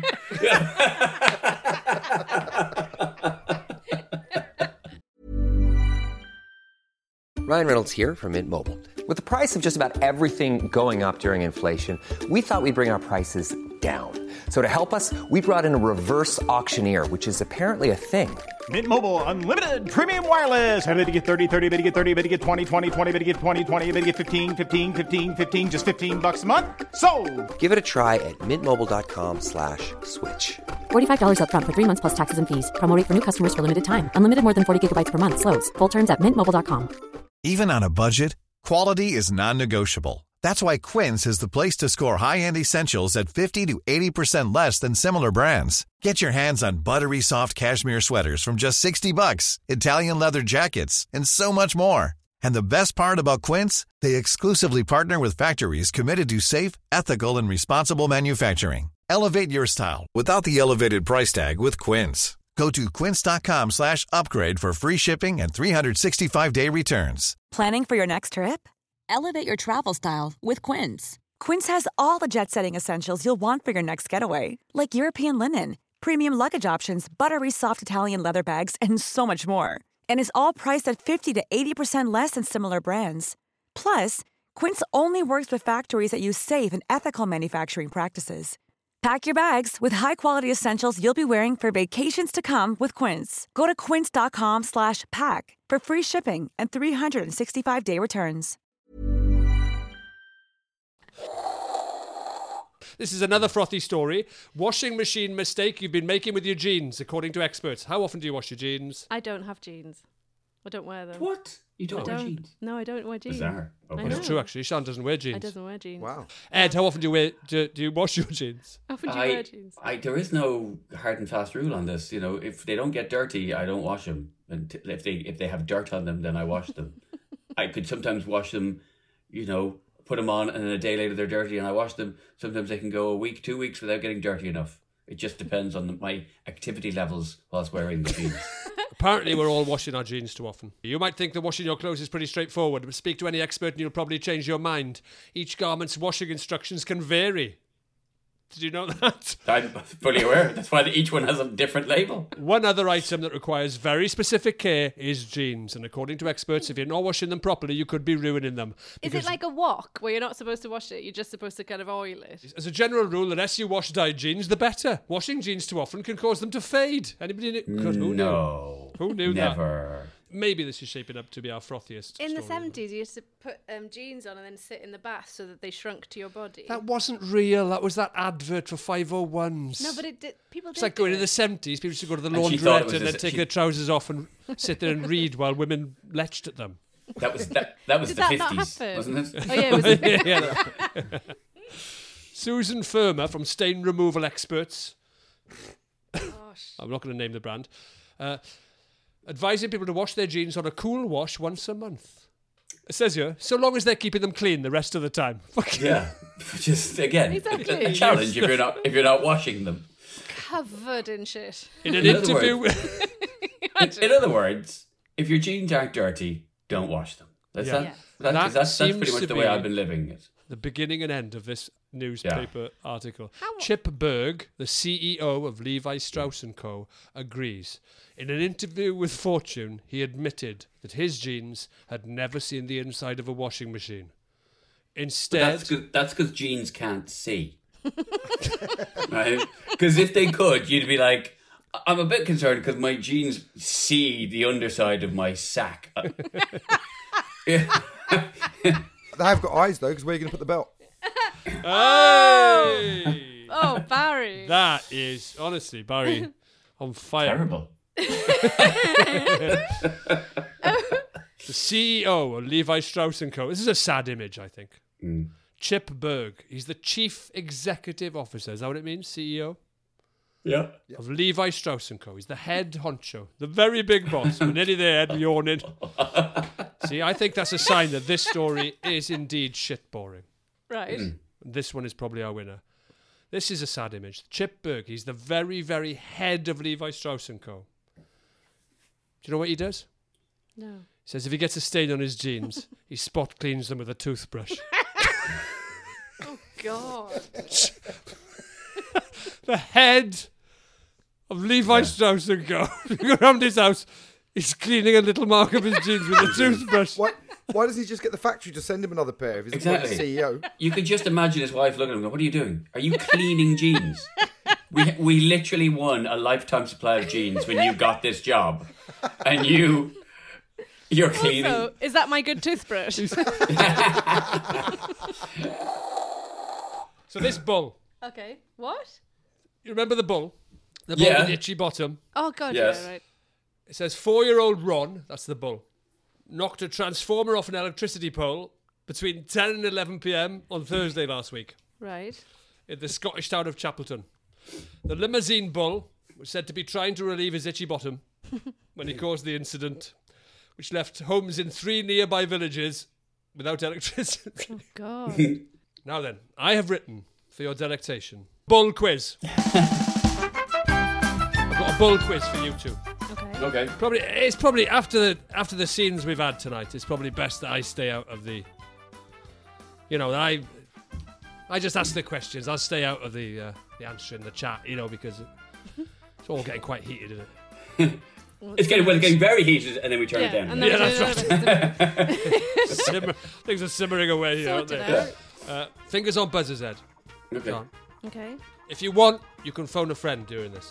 Ryan Reynolds here from Mint Mobile. With the price of just about everything going up during inflation, we thought we'd bring our prices down. So to help us, we brought in a reverse auctioneer, which is apparently a thing. Mint Mobile Unlimited Premium Wireless. How to get thirty, thirty, how to get thirty, how to get twenty, twenty, twenty, how to get twenty, twenty, how to get fifteen, fifteen, fifteen, fifteen, just fifteen bucks a month? Sold! Give it a try at mintmobile.com slash switch. forty-five dollars up front for three months plus taxes and fees. Promo rate for new customers for limited time. Unlimited more than forty gigabytes per month. Slows full terms at mint mobile dot com. Even on a budget, quality is non-negotiable. That's why Quince is the place to score high-end essentials at fifty to eighty percent less than similar brands. Get your hands on buttery soft cashmere sweaters from just sixty bucks, Italian leather jackets, and so much more. And the best part about Quince, they exclusively partner with factories committed to safe, ethical, and responsible manufacturing. Elevate your style without the elevated price tag with Quince. Go to quince.com slash upgrade for free shipping and three sixty-five day returns. Planning for your next trip? Elevate your travel style with Quince. Quince has all the jet-setting essentials you'll want for your next getaway, like European linen, premium luggage options, buttery soft Italian leather bags, and so much more. And is all priced at fifty to eighty percent less than similar brands. Plus, Quince only works with factories that use safe and ethical manufacturing practices. Pack your bags with high-quality essentials you'll be wearing for vacations to come with Quince. Go to quince.com slash pack for free shipping and three sixty-five day returns. This is another frothy story. Washing machine mistake you've been making with your jeans, according to experts. How often do you wash your jeans? I don't have jeans. I don't wear them. What? You don't I wear don't. jeans? No, I don't wear jeans. Bizarre. Okay. I know. It's true, actually. Sean doesn't wear jeans. I doesn't wear jeans. Wow. Ed, how often do you wear? Do, do you wash your jeans? How often do you I, wear jeans? I, there is no hard and fast rule on this. You know, if they don't get dirty, I don't wash them. And t- if they if they have dirt on them, then I wash them. I could sometimes wash them, you know, put them on, and then a day later they're dirty, and I wash them. Sometimes they can go a week, two weeks without getting dirty enough. It just depends on the, my activity levels whilst wearing the jeans. Apparently, we're all washing our jeans too often. You might think that washing your clothes is pretty straightforward, but speak to any expert and you'll probably change your mind. Each garment's washing instructions can vary. Did you know that? I'm fully aware. That's why each one has a different label. One other item that requires very specific care is jeans. And according to experts, if you're not washing them properly, you could be ruining them. Is it like a wok where you're not supposed to wash it? You're just supposed to kind of oil it? As a general rule, the less you wash dyed jeans, the better. Washing jeans too often can cause them to fade. Anybody knew? God, who no. Knew? Who knew Never. that? Never. Maybe this is shaping up to be our frothiest In the story. seventies, you used to put um, jeans on and then sit in the bath so that they shrunk to your body. That wasn't real. That was that advert for five oh ones. No, but it did. People did. It's like do going it. in the seventies. People used to go to the And she thought it laundrette was and a- then take she- their trousers off and sit there and read while women leched at them. That was that. That was Did the that not fifties, happen? wasn't it? Oh yeah, it was. yeah, yeah, that- Susan Firmer from Stain Removal Experts. Gosh. I'm not going to name the brand. Uh, advising people to wash their jeans on a cool wash once a month. It says here, so long as they're keeping them clean the rest of the time. Fuck Yeah. Just again, Exactly. a challenge if you're not if you're not washing them. Covered in shit. In an In other interview, words- In, in other words, if your jeans aren't dirty, don't wash them. That's Yeah. that. Yeah. That's, That that's, that's seems pretty much to the way be- I've been living it. the beginning and end of this newspaper article. How- Chip Berg, the C E O of Levi Strauss and Co., agrees. In an interview with Fortune, he admitted that his jeans had never seen the inside of a washing machine. But Instead, that's cause, that's because jeans can't see. Right? Because if they could, you'd be like, I'm a bit concerned because my jeans see the underside of my sack. Yeah. They have got eyes though, because where are you going to put the belt? Hey! Oh, Barry. That is, honestly, Barry, on fire. Terrible. The C E O of Levi Strauss and Co. This is a sad image, I think. Mm. Chip Berg. He's the Chief Executive Officer. Is that what it means, C E O? Yeah. Of Levi Strauss and Co. He's the head honcho, the very big boss. We're nearly there, Ed, yawning. See, I think that's a sign that this story is indeed shit boring. Right. Mm. This one is probably our winner. This is a sad image. Chip Berg, he's the very, very head of Levi Strauss and Co. Do you know what he does? No. He says if he gets a stain on his jeans, he spot cleans them with a toothbrush. Oh, God. The head of Levi Strauss and Co. You go around his house, he's cleaning a little mark of his jeans with a toothbrush. What? Why doesn't he just get the factory to send him another pair if he's Exactly. the C E O? You could just imagine his wife looking at him going, what are you doing? Are you cleaning jeans? We we literally won a lifetime supply of jeans when you got this job. And you, you're cleaning. Also, is that my good toothbrush? So this bull. Okay. What? You remember the bull? The bull Yeah. with the itchy bottom. Oh, God, Yes. yeah, right. It says four-year-old Ron, that's the bull, knocked a transformer off an electricity pole between ten and eleven p.m. on Thursday last week Right. in the Scottish town of Chapelton. The limousine bull was said to be trying to relieve his itchy bottom when he caused the incident, which left homes in three nearby villages without electricity. Oh, God. Now then, I have written, for your delectation, bull quiz. I've got a bull quiz for you two. Okay. Okay. Probably it's probably after the after the scenes we've had tonight. It's probably best that I stay out of the. You know, that I I just ask the questions. I'll stay out of the uh, the answering the chat. You know, because it, it's all getting quite heated, isn't it? It's getting, well, it's getting very heated, and then we turn Yeah, it down. and then Yeah, we do that's it. Simmer, things are simmering away here, aren't Sort they? it out. Uh, fingers on buzzer's head. Okay. John. Okay. If you want, you can phone a friend during this.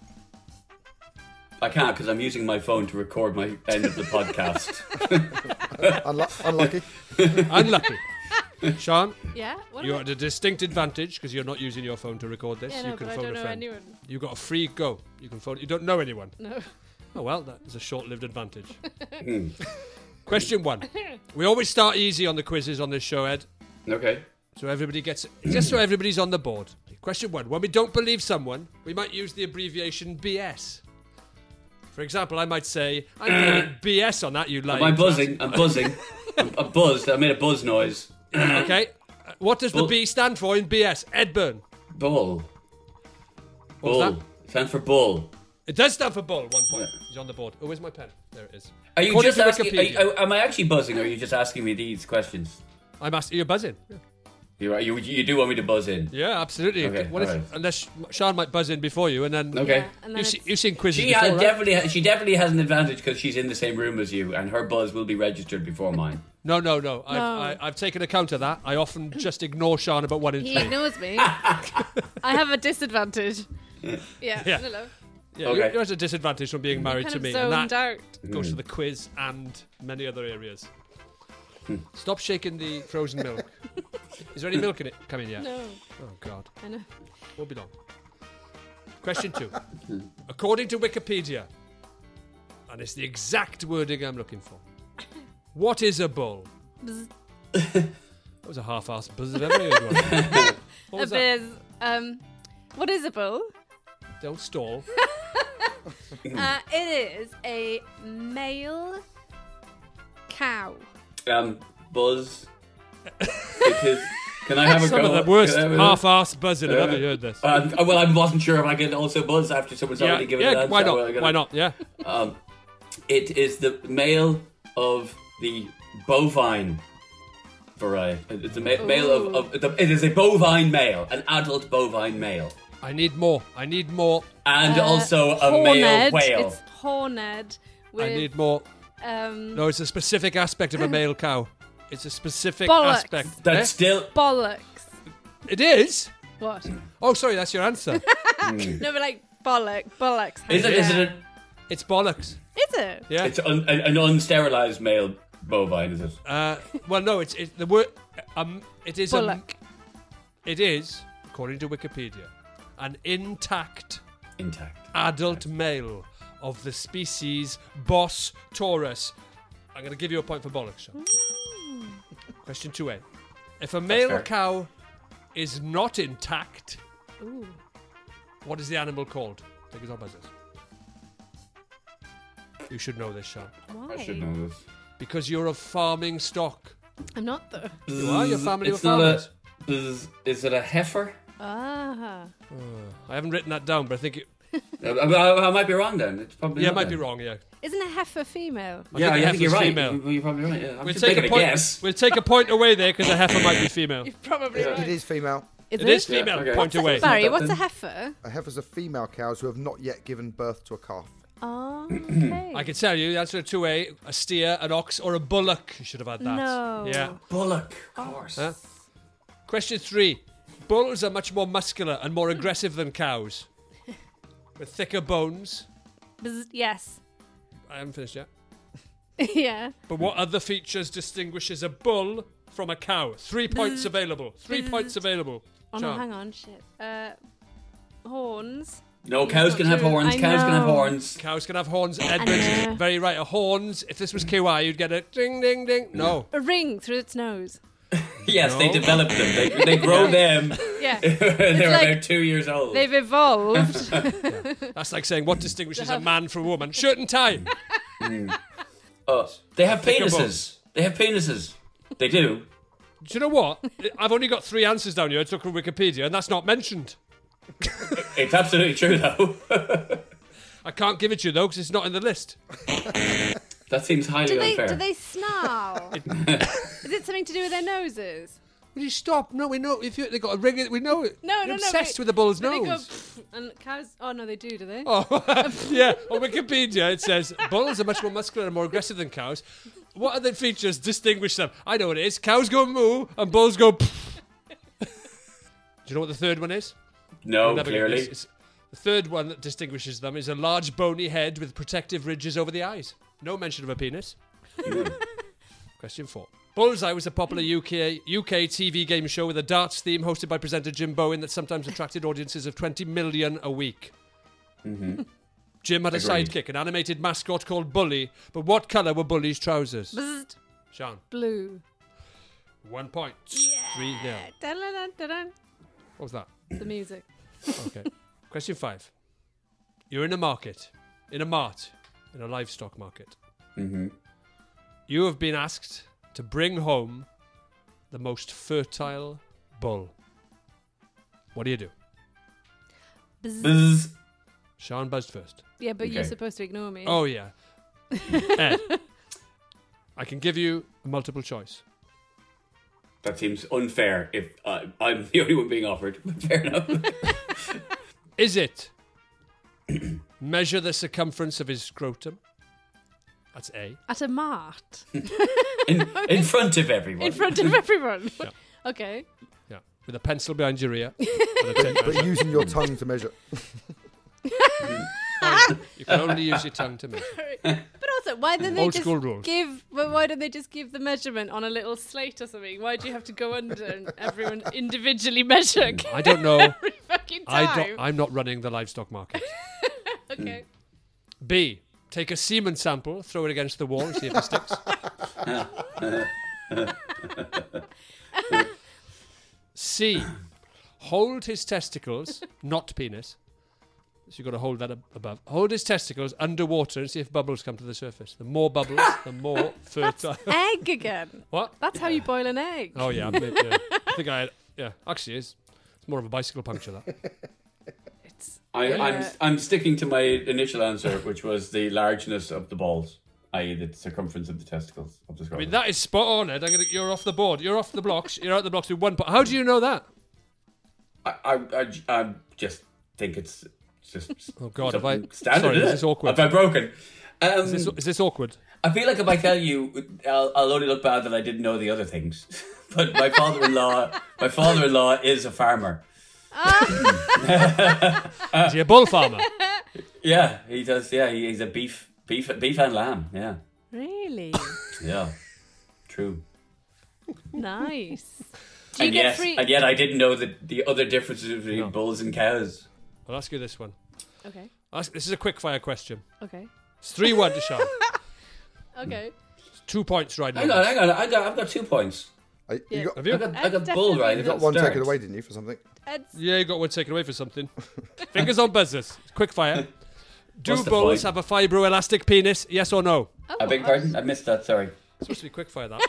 I can't because I'm using my phone to record my end of the podcast. Unlu- unlucky. Unlucky. Sean, Yeah? What you're am at a distinct advantage because you're not using your phone to record this. I- Yeah, you no, can but I phone don't a know friend. anyone. You got a free go. You can phone. You don't know anyone. No. Oh well, that is a short-lived advantage. Hmm. Question one. We always start easy on the quizzes on this show, Ed. Okay. So everybody gets just so everybody's on the board. Question one. When we don't believe someone, we might use the abbreviation B S. For example, I might say, I'm calling B S on that, you lying Am I twat." buzzing? I'm buzzing. I'm, I'm buzzed. I made a buzz noise. Okay. Uh, What does the Bull. B stand for in B S? Edburn. Bull. What was Bull. that? Stands for bull. It does stand for bull. One point. Yeah. He's on the board. Oh, where's my pen? There it is. Are you According just to asking? Are, Wikipedia. you- am I actually buzzing, or are you just asking me these questions? I'm asking. You're buzzing. Yeah, You're right. You, you do want me to buzz in? yeah absolutely. Okay, What if, alright. Unless Sean might buzz in before you, and then Okay. Yeah, and then you've, se- it's- you've seen quizzes She before, ha- right? definitely. Ha- she definitely has an advantage because she's in the same room as you, and her buzz will be registered before mine. No, no, no. I've, No. I, I've taken account of that. I often just ignore Sean about one in He three. ignores me. I have a disadvantage. Yeah. Yeah. Hello. Yeah, Okay. you're, you're at a disadvantage from being married kind to of me, zoned and that out. goes to the quiz and many other areas. Stop shaking the frozen milk. Is there any milk in it coming yet? No. Oh God, I know. won't be long. Question two. According to Wikipedia, and it's the exact wording I'm looking for. What is a bull? That was a half-assed buzz I've ever heard one. What A was that? biz. Um, what is a bull? Don't stall. Uh, it is a male cow. Um, buzz. It is. Can I have a Some go? of the worst Can I have a- half-assed buzzing I've Uh, ever heard this. Um, well, I wasn't sure if I could also buzz after someone's yeah, already given yeah an answer. why Well, not? I gotta- Why not? Yeah. Um, it is the male of the bovine variety. It's a ma- male of, of the, it is a bovine male, an adult bovine male, I need more. I need more. and Uh, also a male horned. whale. It's horned. With, I need more. Um, No, it's a specific aspect of a male cow. It's a specific Bollocks. aspect. That's Eh? still bollocks. It is? What? Oh, sorry, that's your answer. No, but like bollock. Bollocks. is it? Is it? A, It's bollocks. Is it? Yeah. it's un, an, an unsterilized male bovine, is it? Uh, well, no, it's it, the word. Um, it is a. Bullock. It is, according to Wikipedia, an intact Intact. adult male of the species Bos taurus. I'm going to give you a point for bollocks, Sean. Question two A. If a male fair. cow is not intact, Ooh. what is the animal called? Fingers on buzzers. You should know this, Sean. Why? I should know this. Because you're of farming stock. I'm not though. You are? Your family It's were not farmers? a. Is, is it a heifer? Ah. I haven't written that down, but I think it... I, I, I might be wrong then. It's probably Yeah, it not might then. be wrong, yeah. Isn't a heifer female? I Yeah, think I a think you're heifer's right. female. You- You're probably right. Yeah. I'm We'll just take, making a a point, guess. we'll take a point away there because a heifer might be female. You're probably It right. is female. Is It is female. Yeah, okay. Point away. Barry, that what's a then. heifer? A heifers are female cows who have not yet given birth to a calf. Oh, okay. I can tell you the answer to two A, a steer, an ox, or a bullock. You should have had that. No. Yeah. Bullock, of course. Huh? Question three. Bulls are much more muscular and more aggressive than cows. With thicker bones. Bzz, yes. I haven't finished yet. Yeah. But what other features distinguishes a bull from a cow? Three points available. Three Bzz. points available. Oh no, Sean. hang on, shit. Uh, horns. No, cows can have true. horns. I Cows can have know. horns. Cows can have horns. Edmonds know. is very right. A horns. If this was K Y, you'd get a ding, ding, ding. No. A ring through its nose. Yes, No. they develop them. They, they grow them Yeah. when they're like about two years old. They've evolved. That's like saying what distinguishes a man from a woman? Shirt and tie. Oh, they have Thicker penises. bones. They have penises. They do. Do you know what? I've only got three answers down here. I took from Wikipedia, and that's not mentioned. It's absolutely true, though. I can't give it to you, though, because it's not in the list. That seems highly do they unfair. do they snarl? Is it something to do with their noses? Will you stop? No, we know. If you, they got a ring, we know it. No, You're no, no. obsessed wait. with the bull's Do they go, nose. "Pff," and cows. Oh no, they do. Do they? Oh, yeah. On Wikipedia, it says bulls are much more muscular and more aggressive than cows. What other features distinguish them? I know what it is. Cows go moo and bulls go. Do you know what the third one is? No, You'll never get clearly. this. It's- The third one that distinguishes them is a large bony head with protective ridges over the eyes. No mention of a penis. Question four. Bullseye was a popular U K U K T V game show with a darts theme hosted by presenter Jim Bowen that sometimes attracted audiences of twenty million a week. Mm-hmm. Jim had a Agreed. sidekick, an animated mascot called Bully, but what colour were Bully's trousers? Bzzzt. Sean. Blue. One point. Three nil. Dun-dun-dun-dun-dun. What was that? The music. Okay. Question five. You're in a market, in a mart, in a livestock market. Mm-hmm. You have been asked to bring home the most fertile bull. What do you do? Bzzz. Buzz. Sean buzzed first. Yeah, but you're Okay. supposed to ignore me. Oh, yeah. Ed, I can give you a multiple choice. That seems unfair if uh, I'm the only one being offered. But fair enough. Is it measure the circumference of his scrotum? That's A. At a mart. in, in front of everyone. In front of everyone. Yeah. Okay. Yeah. With a pencil behind your ear. and a tape But measure. using your tongue to measure. You can only use your tongue to measure. But also, why didn't they Old just school rules. give? But why don't they just give the measurement on a little slate or something? Why do you have to go under and everyone individually measure? I don't know. Every fucking time. I don't, I'm not running the livestock market. Okay. B. Take a semen sample, throw it against the wall and see if it sticks. C. Hold his testicles, not penis. So you've got to hold that ab- above. Hold his testicles underwater and see if bubbles come to the surface. The more bubbles, the more fertile. Egg again. What? That's how you boil an egg. Oh, yeah. maybe, yeah. I think I had, yeah. Actually, it's, it's more of a bicycle puncture, that. It's. I, I'm Yeah. I'm sticking to my initial answer, which was the largeness of the balls, that is, the circumference of the testicles of the I scrotum. mean, that is spot on, Ed. I'm gonna, you're off the board. You're off the blocks. You're out the blocks with one point. How do you know that? I, I, I, I just think it's just. Oh, God. Have I... something standard. Sorry, isn't is it? this awkward? Have I broken? Um, Is this, is this awkward? I feel like if I tell you, I'll, I'll only look bad that I didn't know the other things. But my father-in-law, my father-in-law is a farmer. Is he a bull farmer? Yeah, he does. Yeah, he, he's a beef, beef, beef and lamb. Yeah, Really yeah, true. nice. Do you And get yet, free? and yet, I didn't know the the other differences between No. bulls and cows. I'll ask you this one. Okay. I'll ask, this is a quick fire question. Okay. It's three one to Sean. Okay. It's two points right now. Hang on, hang on. I got, I've got two points. I, you Yeah. got, Have I you? got, I Ed got bull definitely right. you at got the one start. taken away, didn't you, for something? Ed's. Yeah, you got one taken away for something. Fingers on buzzers. Quick fire. Do What's the bulls point? have a fibroelastic penis? Yes or no? Oh, I beg your pardon. I missed that. Sorry. It's supposed to be quick fire, that.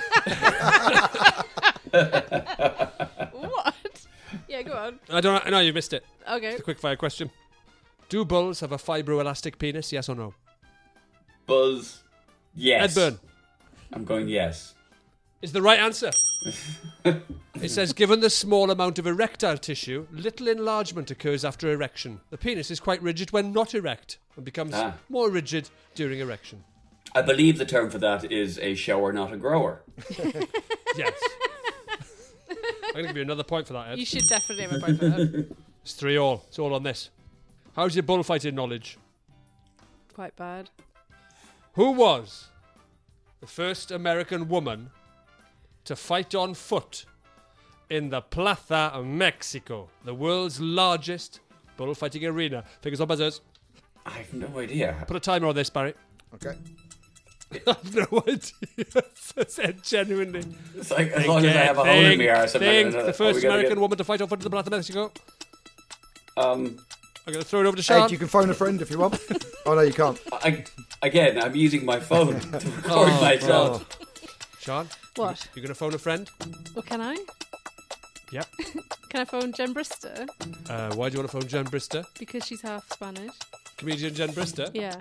What? Yeah, go on. I don't know. No, you missed it. Okay. It's a quick fire question. Do bulls have a fibroelastic penis? Yes or no? Buzz. Yes. Ed Byrne I'm going yes. is the right answer. It says, given the small amount of erectile tissue, little enlargement occurs after erection. The penis is quite rigid when not erect and becomes Ah. more rigid during erection. I believe the term for that is a shower, not a grower. Yes. I'm going to give you another point for that, Ed. You should definitely have a point for that. It's three all. It's all on this. How's your bullfighting knowledge? Quite bad. Who was the first American woman to fight on foot in the Plaza Mexico, the world's largest bullfighting arena? Fingers on buzzers. I have no idea. Put a timer on this, Barry. Okay. I have no idea. I said genuinely. It's like, as Think long as I it, have a hole in think, my arse, I'm think not- the are first we gonna American get- woman to fight on foot in the Plaza Mexico. Um, I'm going to throw it over to Sean. Ed, you can phone a friend if you want. Oh, no, you can't. I, again, I'm using my phone to record Oh, myself. Sean? What? You going to phone a friend? Well, can I? Yep. Can I phone Jen Brister? Uh, why do you want to phone Jen Brister? Because she's half Spanish. Comedian Jen Brister? Yeah.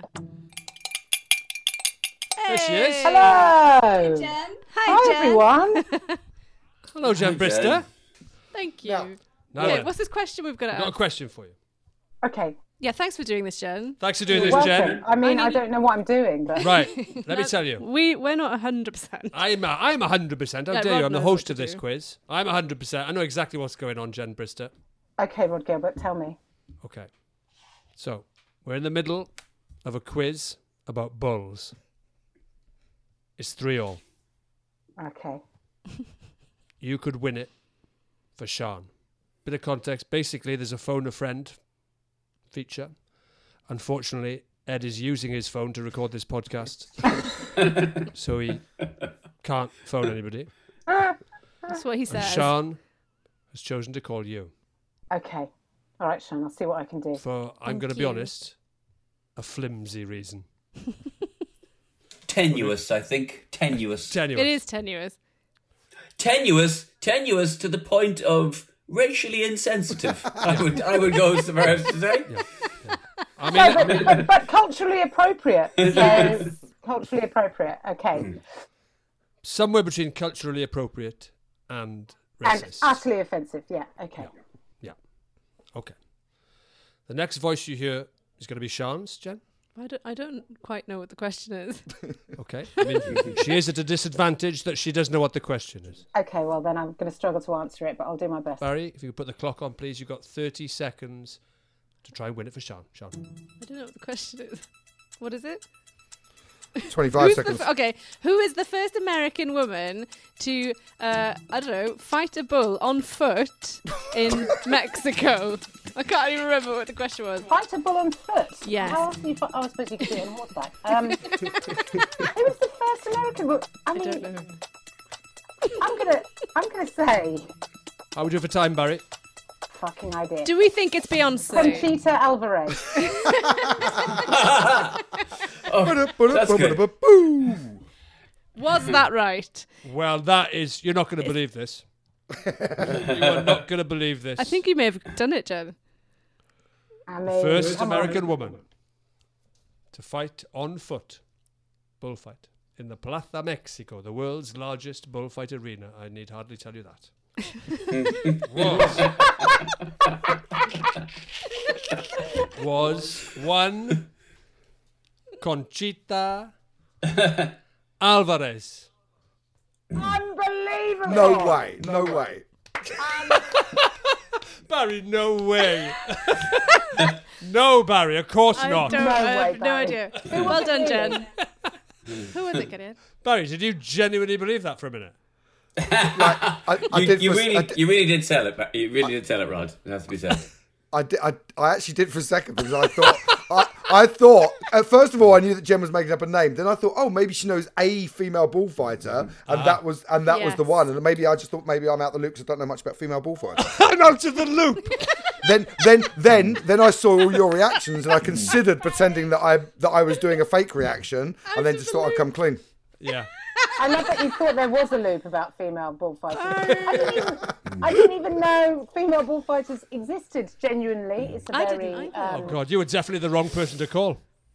There she is. Hello. Jen. Hi, everyone. Hello, Jen Hi, Brister. Jen. Thank you. Now- Now okay, then, what's this question we've got to I've got a ask? question for you. Okay. Yeah, thanks for doing this, Jen. Thanks for doing You're this, welcome. Jen. I mean, I I, need- don't know what I'm doing, but Right, let me No, tell you. We, we're not one hundred percent. I'm a, I'm one hundred percent. How Yeah, dare Rod you? I'm the knows host what of to this do. quiz. I'm one hundred percent. I know exactly what's going on, Jen Brister. okay, Rod Gilbert, tell me. Okay. So, we're in the middle of a quiz about bulls. It's three all. Okay. You could win it for Sean. Bit of context. Basically, there's a phone a friend feature. Unfortunately, Ed is using his phone to record this podcast. So he can't phone anybody. That's what he And says. Sean has chosen to call you. Okay. All right, Sean, I'll see what I can do. For, I'm Thank going to be you. honest, a flimsy reason. Tenuous, I think. Tenuous. Tenuous. It is tenuous. Tenuous. Tenuous to the point of racially insensitive. I would I would go so far as to say. I mean, No, I but, mean- but, but culturally appropriate. Yes, culturally appropriate. Okay. somewhere between culturally appropriate and And racist. utterly offensive. Yeah, okay. Yeah. Okay. The next voice you hear is going to be Sean's, Jen. I don't, I don't quite know what the question is. Okay. I mean, she is at a disadvantage that she doesn't know what the question is. Okay, well, then I'm going to struggle to answer it, but I'll do my best. Barry, if you could put the clock on, please. You've got thirty seconds to try and win it for Sean. Sean. I don't know what the question is. What is it? twenty-five Who's seconds. The, f- okay, who is the first American woman to, uh, I don't know, fight a bull on foot in Mexico? I can't even remember what the question was. Fight a bull on foot? Yes. How else do you fight? Oh, I suppose you could do it on horseback. Um, who was the first American woman? I I mean, don't know. I'm gonna, I'm gonna say, How would you do for time, Barry? fucking idea. Do we think it's Beyonce? Conchita Alvarez. That's good. Was that right? Well, that is... You're not going to believe this. You are not going to believe this. I think you may have done it, Jen. I mean, First come on. American woman to fight on foot, bullfight, in the Plaza Mexico, the world's largest bullfight arena. I need hardly tell you that. was, was one Conchita Alvarez. Unbelievable. No way. No way. Barry, no way. No, Barry, of course I not. don't No I way, have no Barry. idea. Who Well was done, it Jen. Who was it, Gideon? Barry, did you genuinely believe that for a minute? I, I You, did you for, really, I, did, you really did sell it. Ba- You really did sell it, Rod. It has to be said. I, did, I, I actually did for a second because I thought, I, I thought, uh, first of all, I knew that Jen was making up a name. Then I thought, oh, maybe she knows a female bullfighter, and that was and that was the Yes. one. And maybe I just thought maybe I'm out the loop because I don't know much about female bullfighters. I'm out of the loop. then, then, then, then I saw all your reactions, and I considered pretending that I that I was doing a fake reaction, and then just thought I'd come clean. Yeah. I love that you thought there was a loop about female bullfighters. I didn't even, I didn't even know female bullfighters existed. Genuinely, it's a I very. didn't either. Oh, Um, God, you were definitely the wrong person to call.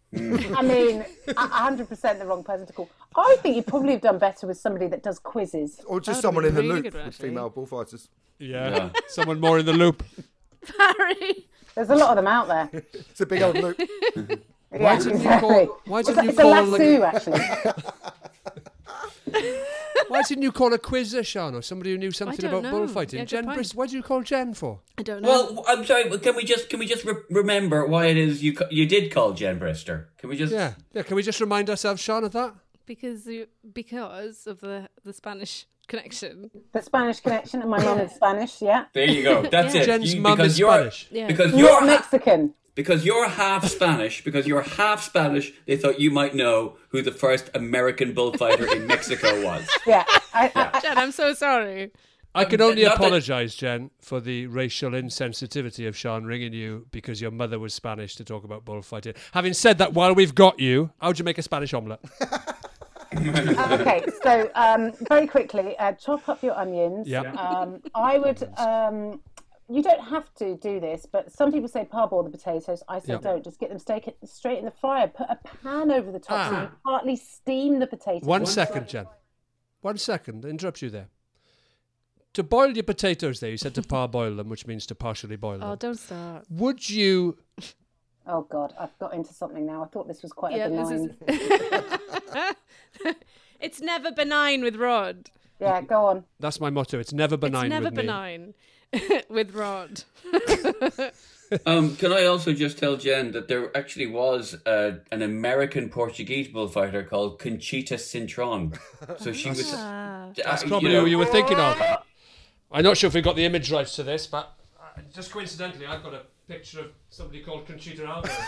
I mean, one hundred percent the wrong person to call. I think you'd probably have done better with somebody that does quizzes. Or just someone in the loop with female bullfighters. Yeah. yeah, someone more in the loop. Barry. There's a lot of them out there. It's a big old loop. Yeah, why didn't exactly. you call? Why didn't it's you a, call? It's a like, lasso, actually. Why didn't you call a quizzer, Sean, or somebody who knew something don't about know. bullfighting? Yeah, Jen good Brist, what did you call Jen for? I don't know. Well, I'm sorry, but can we just can we just re- remember why it is you ca- you did call Jen Brister? Can we just? Yeah, yeah. Can we just remind ourselves, Sean, of that? Because you, because of the, the Spanish connection. The Spanish connection, and my mum is Spanish. Yeah. There you go. That's Yeah. it. Jen's You- mum because is you're- Spanish. Yeah. Because Not you're ha- Mexican. because you're half Spanish. Because you're half Spanish. They thought you might know who the first American bullfighter in Mexico was. Yeah. I, I, Jen, I'm so sorry. I can only Not that- apologise, Jen, for the racial insensitivity of Sean ringing you because your mother was Spanish to talk about bullfighting. Having said that, while we've got you, how'd you make a Spanish omelette? Uh, okay, so um, very quickly, uh, chop up your onions. Yeah. Um, I would. Um, you don't have to do this, but some people say parboil the potatoes. I say Yeah. don't. Just get them steak straight in the fryer. Put a pan over the top so Ah. you partly steam the potatoes. One second, Jen. One second. Interrupt you there. To boil your potatoes there, you said to parboil them, which means to partially boil them. Oh, don't start. Would you... Oh God, I've got into something now. I thought this was quite Yeah, a benign. this is. It's never benign with Rod. Yeah, go on. That's my motto. It's never benign It's never with me. benign with Rod. Um, can I also just tell Jen that there actually was uh, an American Portuguese bullfighter called Conchita Cintron. So she was. Ah. That's uh, probably you know, who you were thinking of. I'm not sure if we got the image rights to this, but uh, just coincidentally, I've got a picture of somebody called Conchita Alvarez.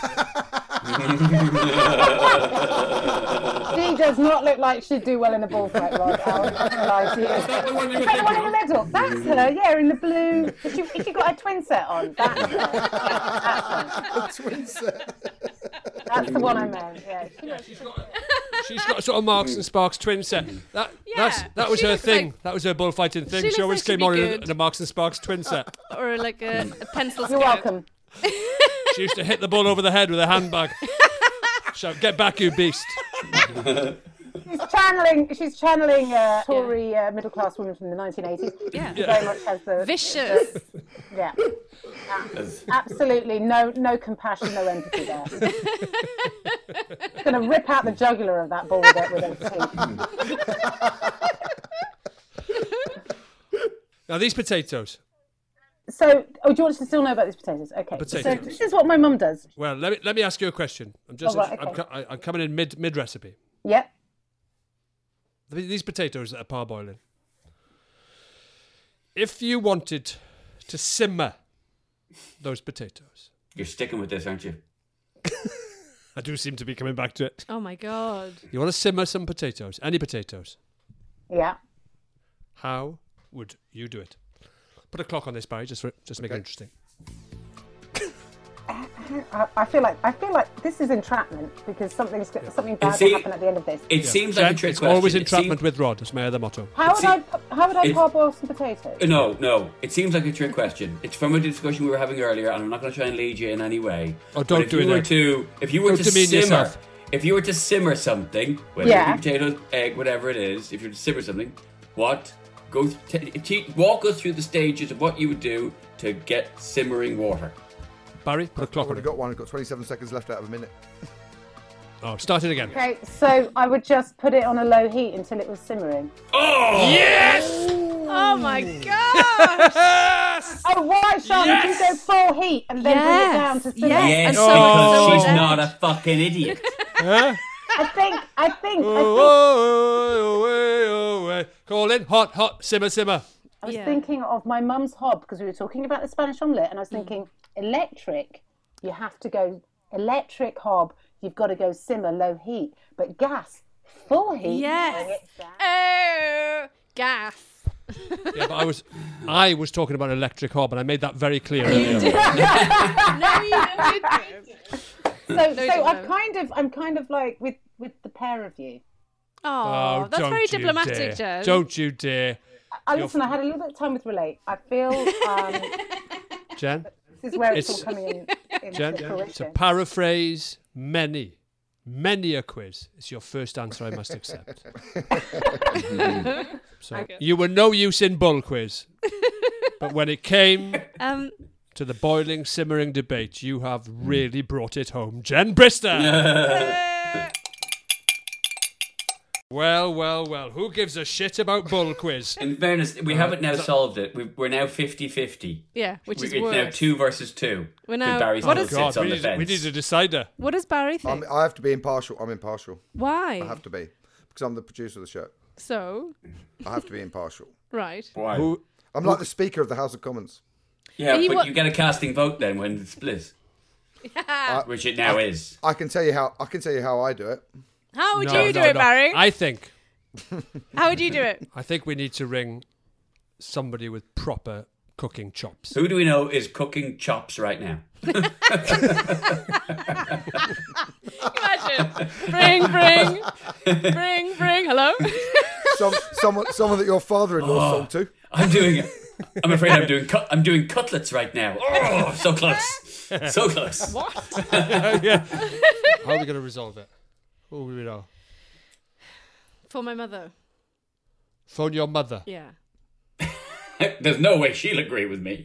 She does not look like she'd do well in a bullfight, Rod. I'll lie to you. Is that the one you were Is that the one in thinking the of? middle? That's her, yeah, in the blue. If she, if she got a twin set on, that's her. That's her. Twin set. That's the one I meant, yeah. She Yeah, looks- she's got, a, she's got a sort of Marks and Sparks twin set. That Yeah, that's, that was she her looks thing. like- that was her bullfighting thing. She She, looks always like she'd came be on in, good. in a Marks and Sparks twin set. Or like a, a pencil skirt. You're welcome. She used to hit the bull over the head with a handbag. Shout, "Get back, you beast!" She's channeling. She's channeling uh, Tory uh, middle class woman from the nineteen eighties. Yeah. She very much has the Vicious. the- yeah. Uh, absolutely no no compassion, no empathy there. Going to rip out the jugular of that bull with it with her teeth. Now these potatoes. So, oh, do you want us to still know about these potatoes? Okay. So Potatoes. this is what my mum does. Well, let me let me ask you a question. I'm just Oh, right, I'm, okay. co- I- I'm coming in mid mid recipe. Yep. These potatoes that are parboiling. If you wanted to simmer those potatoes, You're sticking with this, aren't you? I do seem to be coming back to it. Oh my God. You want to simmer some potatoes, any potatoes. Yeah. How would you do it? Put a clock on this, Barry, just for, just to make it interesting. I, I feel like I feel like this is entrapment because something's go- something bad see- will happen at the end of this. It seems like Jen, a trick it's question. always It entrapment seem- with Rod. That's my other motto. How would see- I how would I it- parboil some potatoes? No, no. It seems like a trick question. It's from a discussion we were having earlier, and I'm not going to try and lead you in any way. Oh, But don't if do you it were then. to, if you were Don't to demean simmer, yourself. if you were to simmer something, whether Yeah. it be potatoes, egg, whatever it is, if you were to simmer something, what? Go t- t- walk us through the stages of what you would do to get simmering water. Barry, put a I've clock on already it. got one. I've got twenty-seven seconds left out of a minute. Oh, start it again. Okay, so I would just put it on a low heat until it was simmering. Oh Yes! Oh my God. Yes! Oh, why, Sean? Yes! Did you go full heat and then bring it Yes. down to simmer? Yes. Yes, And so- because so she's would not I. a fucking idiot. Huh? I think, I think, I Oh, think. oh, oh, oh, oh. Call in. Hot, hot. Simmer, simmer. I was Yeah. thinking of my mum's hob because we were talking about the Spanish omelette, and I was thinking electric. You have to go electric hob. You've got to go simmer low heat, but gas full heat. bring Yes. it down. Oh, gas. Yeah, but I was, I was talking about electric hob, and I made that very clear earlier. No, you didn't. So, No, so you don't I'm know. kind of, I'm kind of like with with the pair of you. Oh, that's don't very you diplomatic, dare. Jen. Don't you dare. I You're listen. I had a little bit of time with Relate. I feel um, Jen, this is where it's, It's- all coming in into Jen, to fruition. paraphrase many many a quiz, it's your first answer I must accept. So Okay. you were no use in bull quiz, but when it came Um, to the boiling, simmering debate, you have really brought it home, Jen Brister. Well, well, well. Who gives a shit about bull quiz? In fairness, we Uh, haven't now so- solved it. We've, we're now fifty-fifty. yeah, which is It's worse. now two versus two. We're 'cause now- Barry what still is- sits God, on we the need, fence. we need a decider. What does Barry I'm, think? I have to be impartial. I'm impartial. Why? I have to be because I'm the producer of the show. So, I have to be impartial. right. Why? Who? I'm like the Speaker of the House of Commons. Yeah, Are you but what- you get a casting vote then when it's split, I, which it now is. I can tell you how. I can tell you how I do it. How would No, you do no, it, no. Barry? I think, How would you do it? I think we need to ring somebody with proper cooking chops. Who do we know is cooking chops right now? Imagine. Bring, bring, bring, bring. Hello? Some, someone, someone that your father-in-law Oh. sold to. I'm doing it. I'm afraid I'm doing cut. I'm doing cutlets right now. Oh, so close, so close. What? Yeah. How are we going to resolve it? Who do we know? For my mother. Phone your mother. Yeah. There's no way she'll agree with me.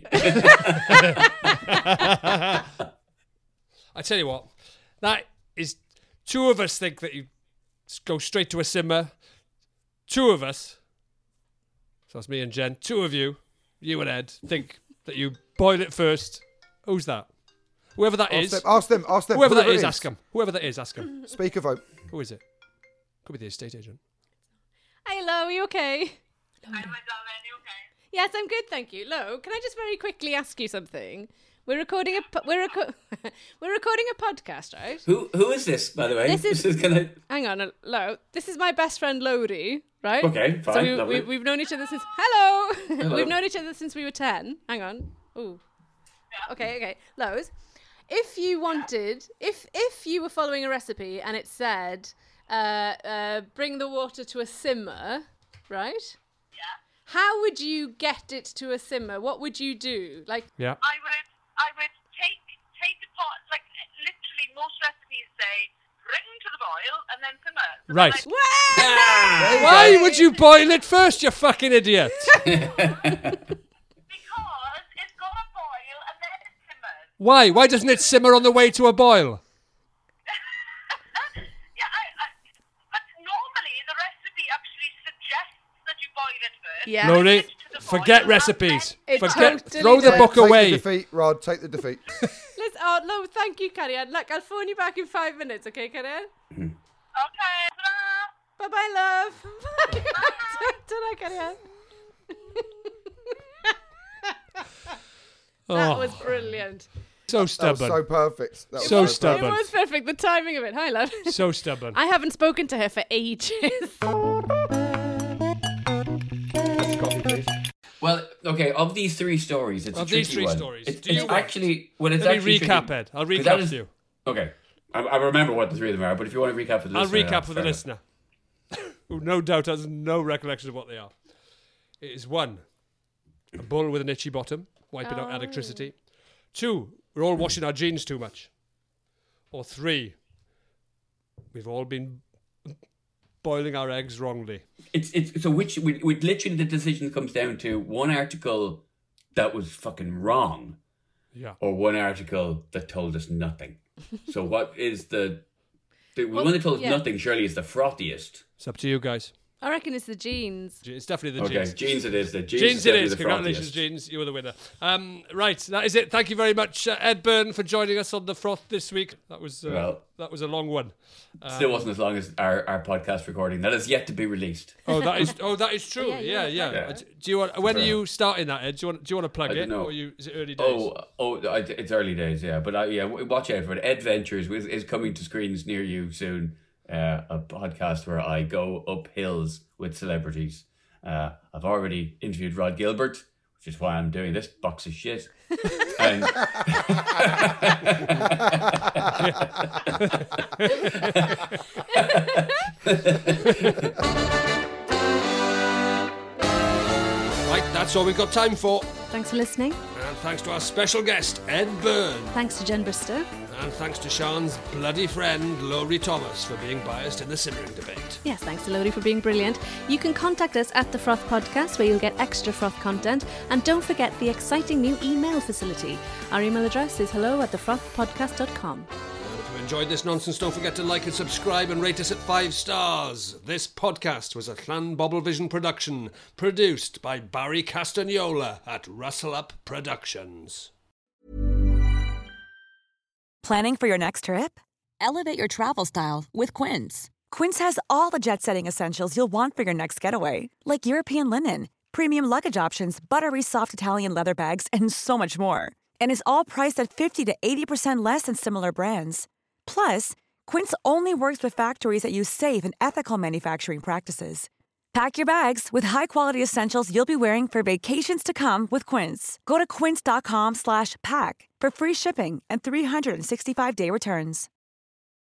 I tell you what, that is two of us think that you s- go straight to a simmer. Two of us, so that's me and Jen. Two of you, you and Ed, think that you boil it first. Who's that? Whoever that Ask is. them. Ask them. Ask them. Whoever that Whoever is, it ask him. Whoever that is, ask him. Speaker vote. Who is it? Could be the estate agent. Hello, are you okay? Hi, my darling, you okay? Yes, I'm good, thank you. Lo, can I just very quickly ask you something? We're recording a po- we're reco- we're recording a podcast, right? Who who is this, by the way? This is- gonna. Hang on, uh, Lo. This is my best friend Lodi, right? Okay, fine, So we, lovely. we, we've known each other since. Hello. Hello. We've known each other since we were ten. Hang on. Ooh. Okay, okay. Lows. If you wanted, if if you were following a recipe and it said, uh, uh, bring the water to a simmer, right? Yeah. How would you get it to a simmer? What would you do? Like, Yeah. I would, I would take take the pot. Like literally, most recipes say bring to the boil and then simmer. So Right. then I'd- Ah! Why would you boil it first, you fucking idiot? Because it's gonna boil and then it simmers. Why? Why doesn't it simmer on the way to a boil? Yeah, I, I, but normally the recipe actually suggests that you boil it first. Yeah. Lodi, forget recipes. It Forget. totally Throw the does. book Take away. the defeat, Rod. Take the defeat. let's. Oh no, thank you, Carrie. Look, I'll phone you back in five minutes, okay, Carrie? Okay. ta-da. Bye bye, love. Bye. Ta-ra, Carrie. That Oh, was brilliant. so That was stubborn. so perfect. That was So It stubborn. was perfect. The timing of it. Hi, love. So stubborn. I haven't spoken to her for ages. Coffee, please. Well, okay. Of these three stories, it's Of a tricky these three one. stories, It's, do it's you want- actually well, it's Let actually me recap, tricky. Ed. I'll 'Cause that recap is- to you. Okay, I, I remember what the three of them are, but if you want to recap for the I'll listener, recap that's for the fair listener, who no doubt has no recollection of what they are. It is one, a bull with an itchy bottom, wiping out Oh. electricity. Two, we're all washing our jeans too much. Or three, we've all been boiling our eggs wrongly. It's it's so which we, we literally the decision comes down to one article that was fucking wrong, Yeah. or one article that told us nothing. So what is the the Well, one that told us yeah. nothing? Surely is the frothiest. It's up to you guys. I reckon it's the jeans. It's definitely the Okay, jeans. jeans it is. The jeans, Jeans it definitely is. the Congratulations, frothiest. Jeans. You were the winner. Um, right, that is it. Thank you very much, uh, Ed Byrne, for joining us on the froth this week. That was uh, Well, that was a long one. Still Um, wasn't as long as our, our podcast recording. That is yet to be released. Oh, that is. Oh, that is true. Yeah, Yeah, yeah, yeah. yeah. Uh, Do you want? When are Fair you starting that, Ed? Do you want? Do you want to plug I it? don't know. Or you, is it early days? Oh, oh, I- it's early days, yeah. But uh, yeah, w- watch out for it. Ed Ventures is, is coming to screens near you soon. Uh, a podcast where I go up hills with celebrities. Uh, I've already interviewed Rod Gilbert, which is why I'm doing this box of shit. And Right, that's all we've got time for. Thanks for listening. And thanks to our special guest, Ed Byrne. Thanks to Jen Brister. And thanks to Sean's bloody friend, Laurie Thomas, for being biased in the simmering debate. Yes, thanks to Lodi for being brilliant. You can contact us at The Froth Podcast, where you'll get extra Froth content. And don't forget the exciting new email facility. Our email address is hello at the froth podcast dot com. And if you enjoyed this nonsense, don't forget to like and subscribe and rate us at five stars. This podcast was a Llan Bobble Vision production, produced by Barry Castagnola at Rustle Up Productions. Planning for your next trip? Elevate your travel style with Quince. Quince has all the jet-setting essentials you'll want for your next getaway, like European linen, premium luggage options, buttery soft Italian leather bags, and so much more. And is all priced at fifty to eighty percent less than similar brands. Plus, Quince only works with factories that use safe and ethical manufacturing practices. Pack your bags with high-quality essentials you'll be wearing for vacations to come with Quince. Go to quince dot com slash pack for free shipping and three hundred sixty-five day returns.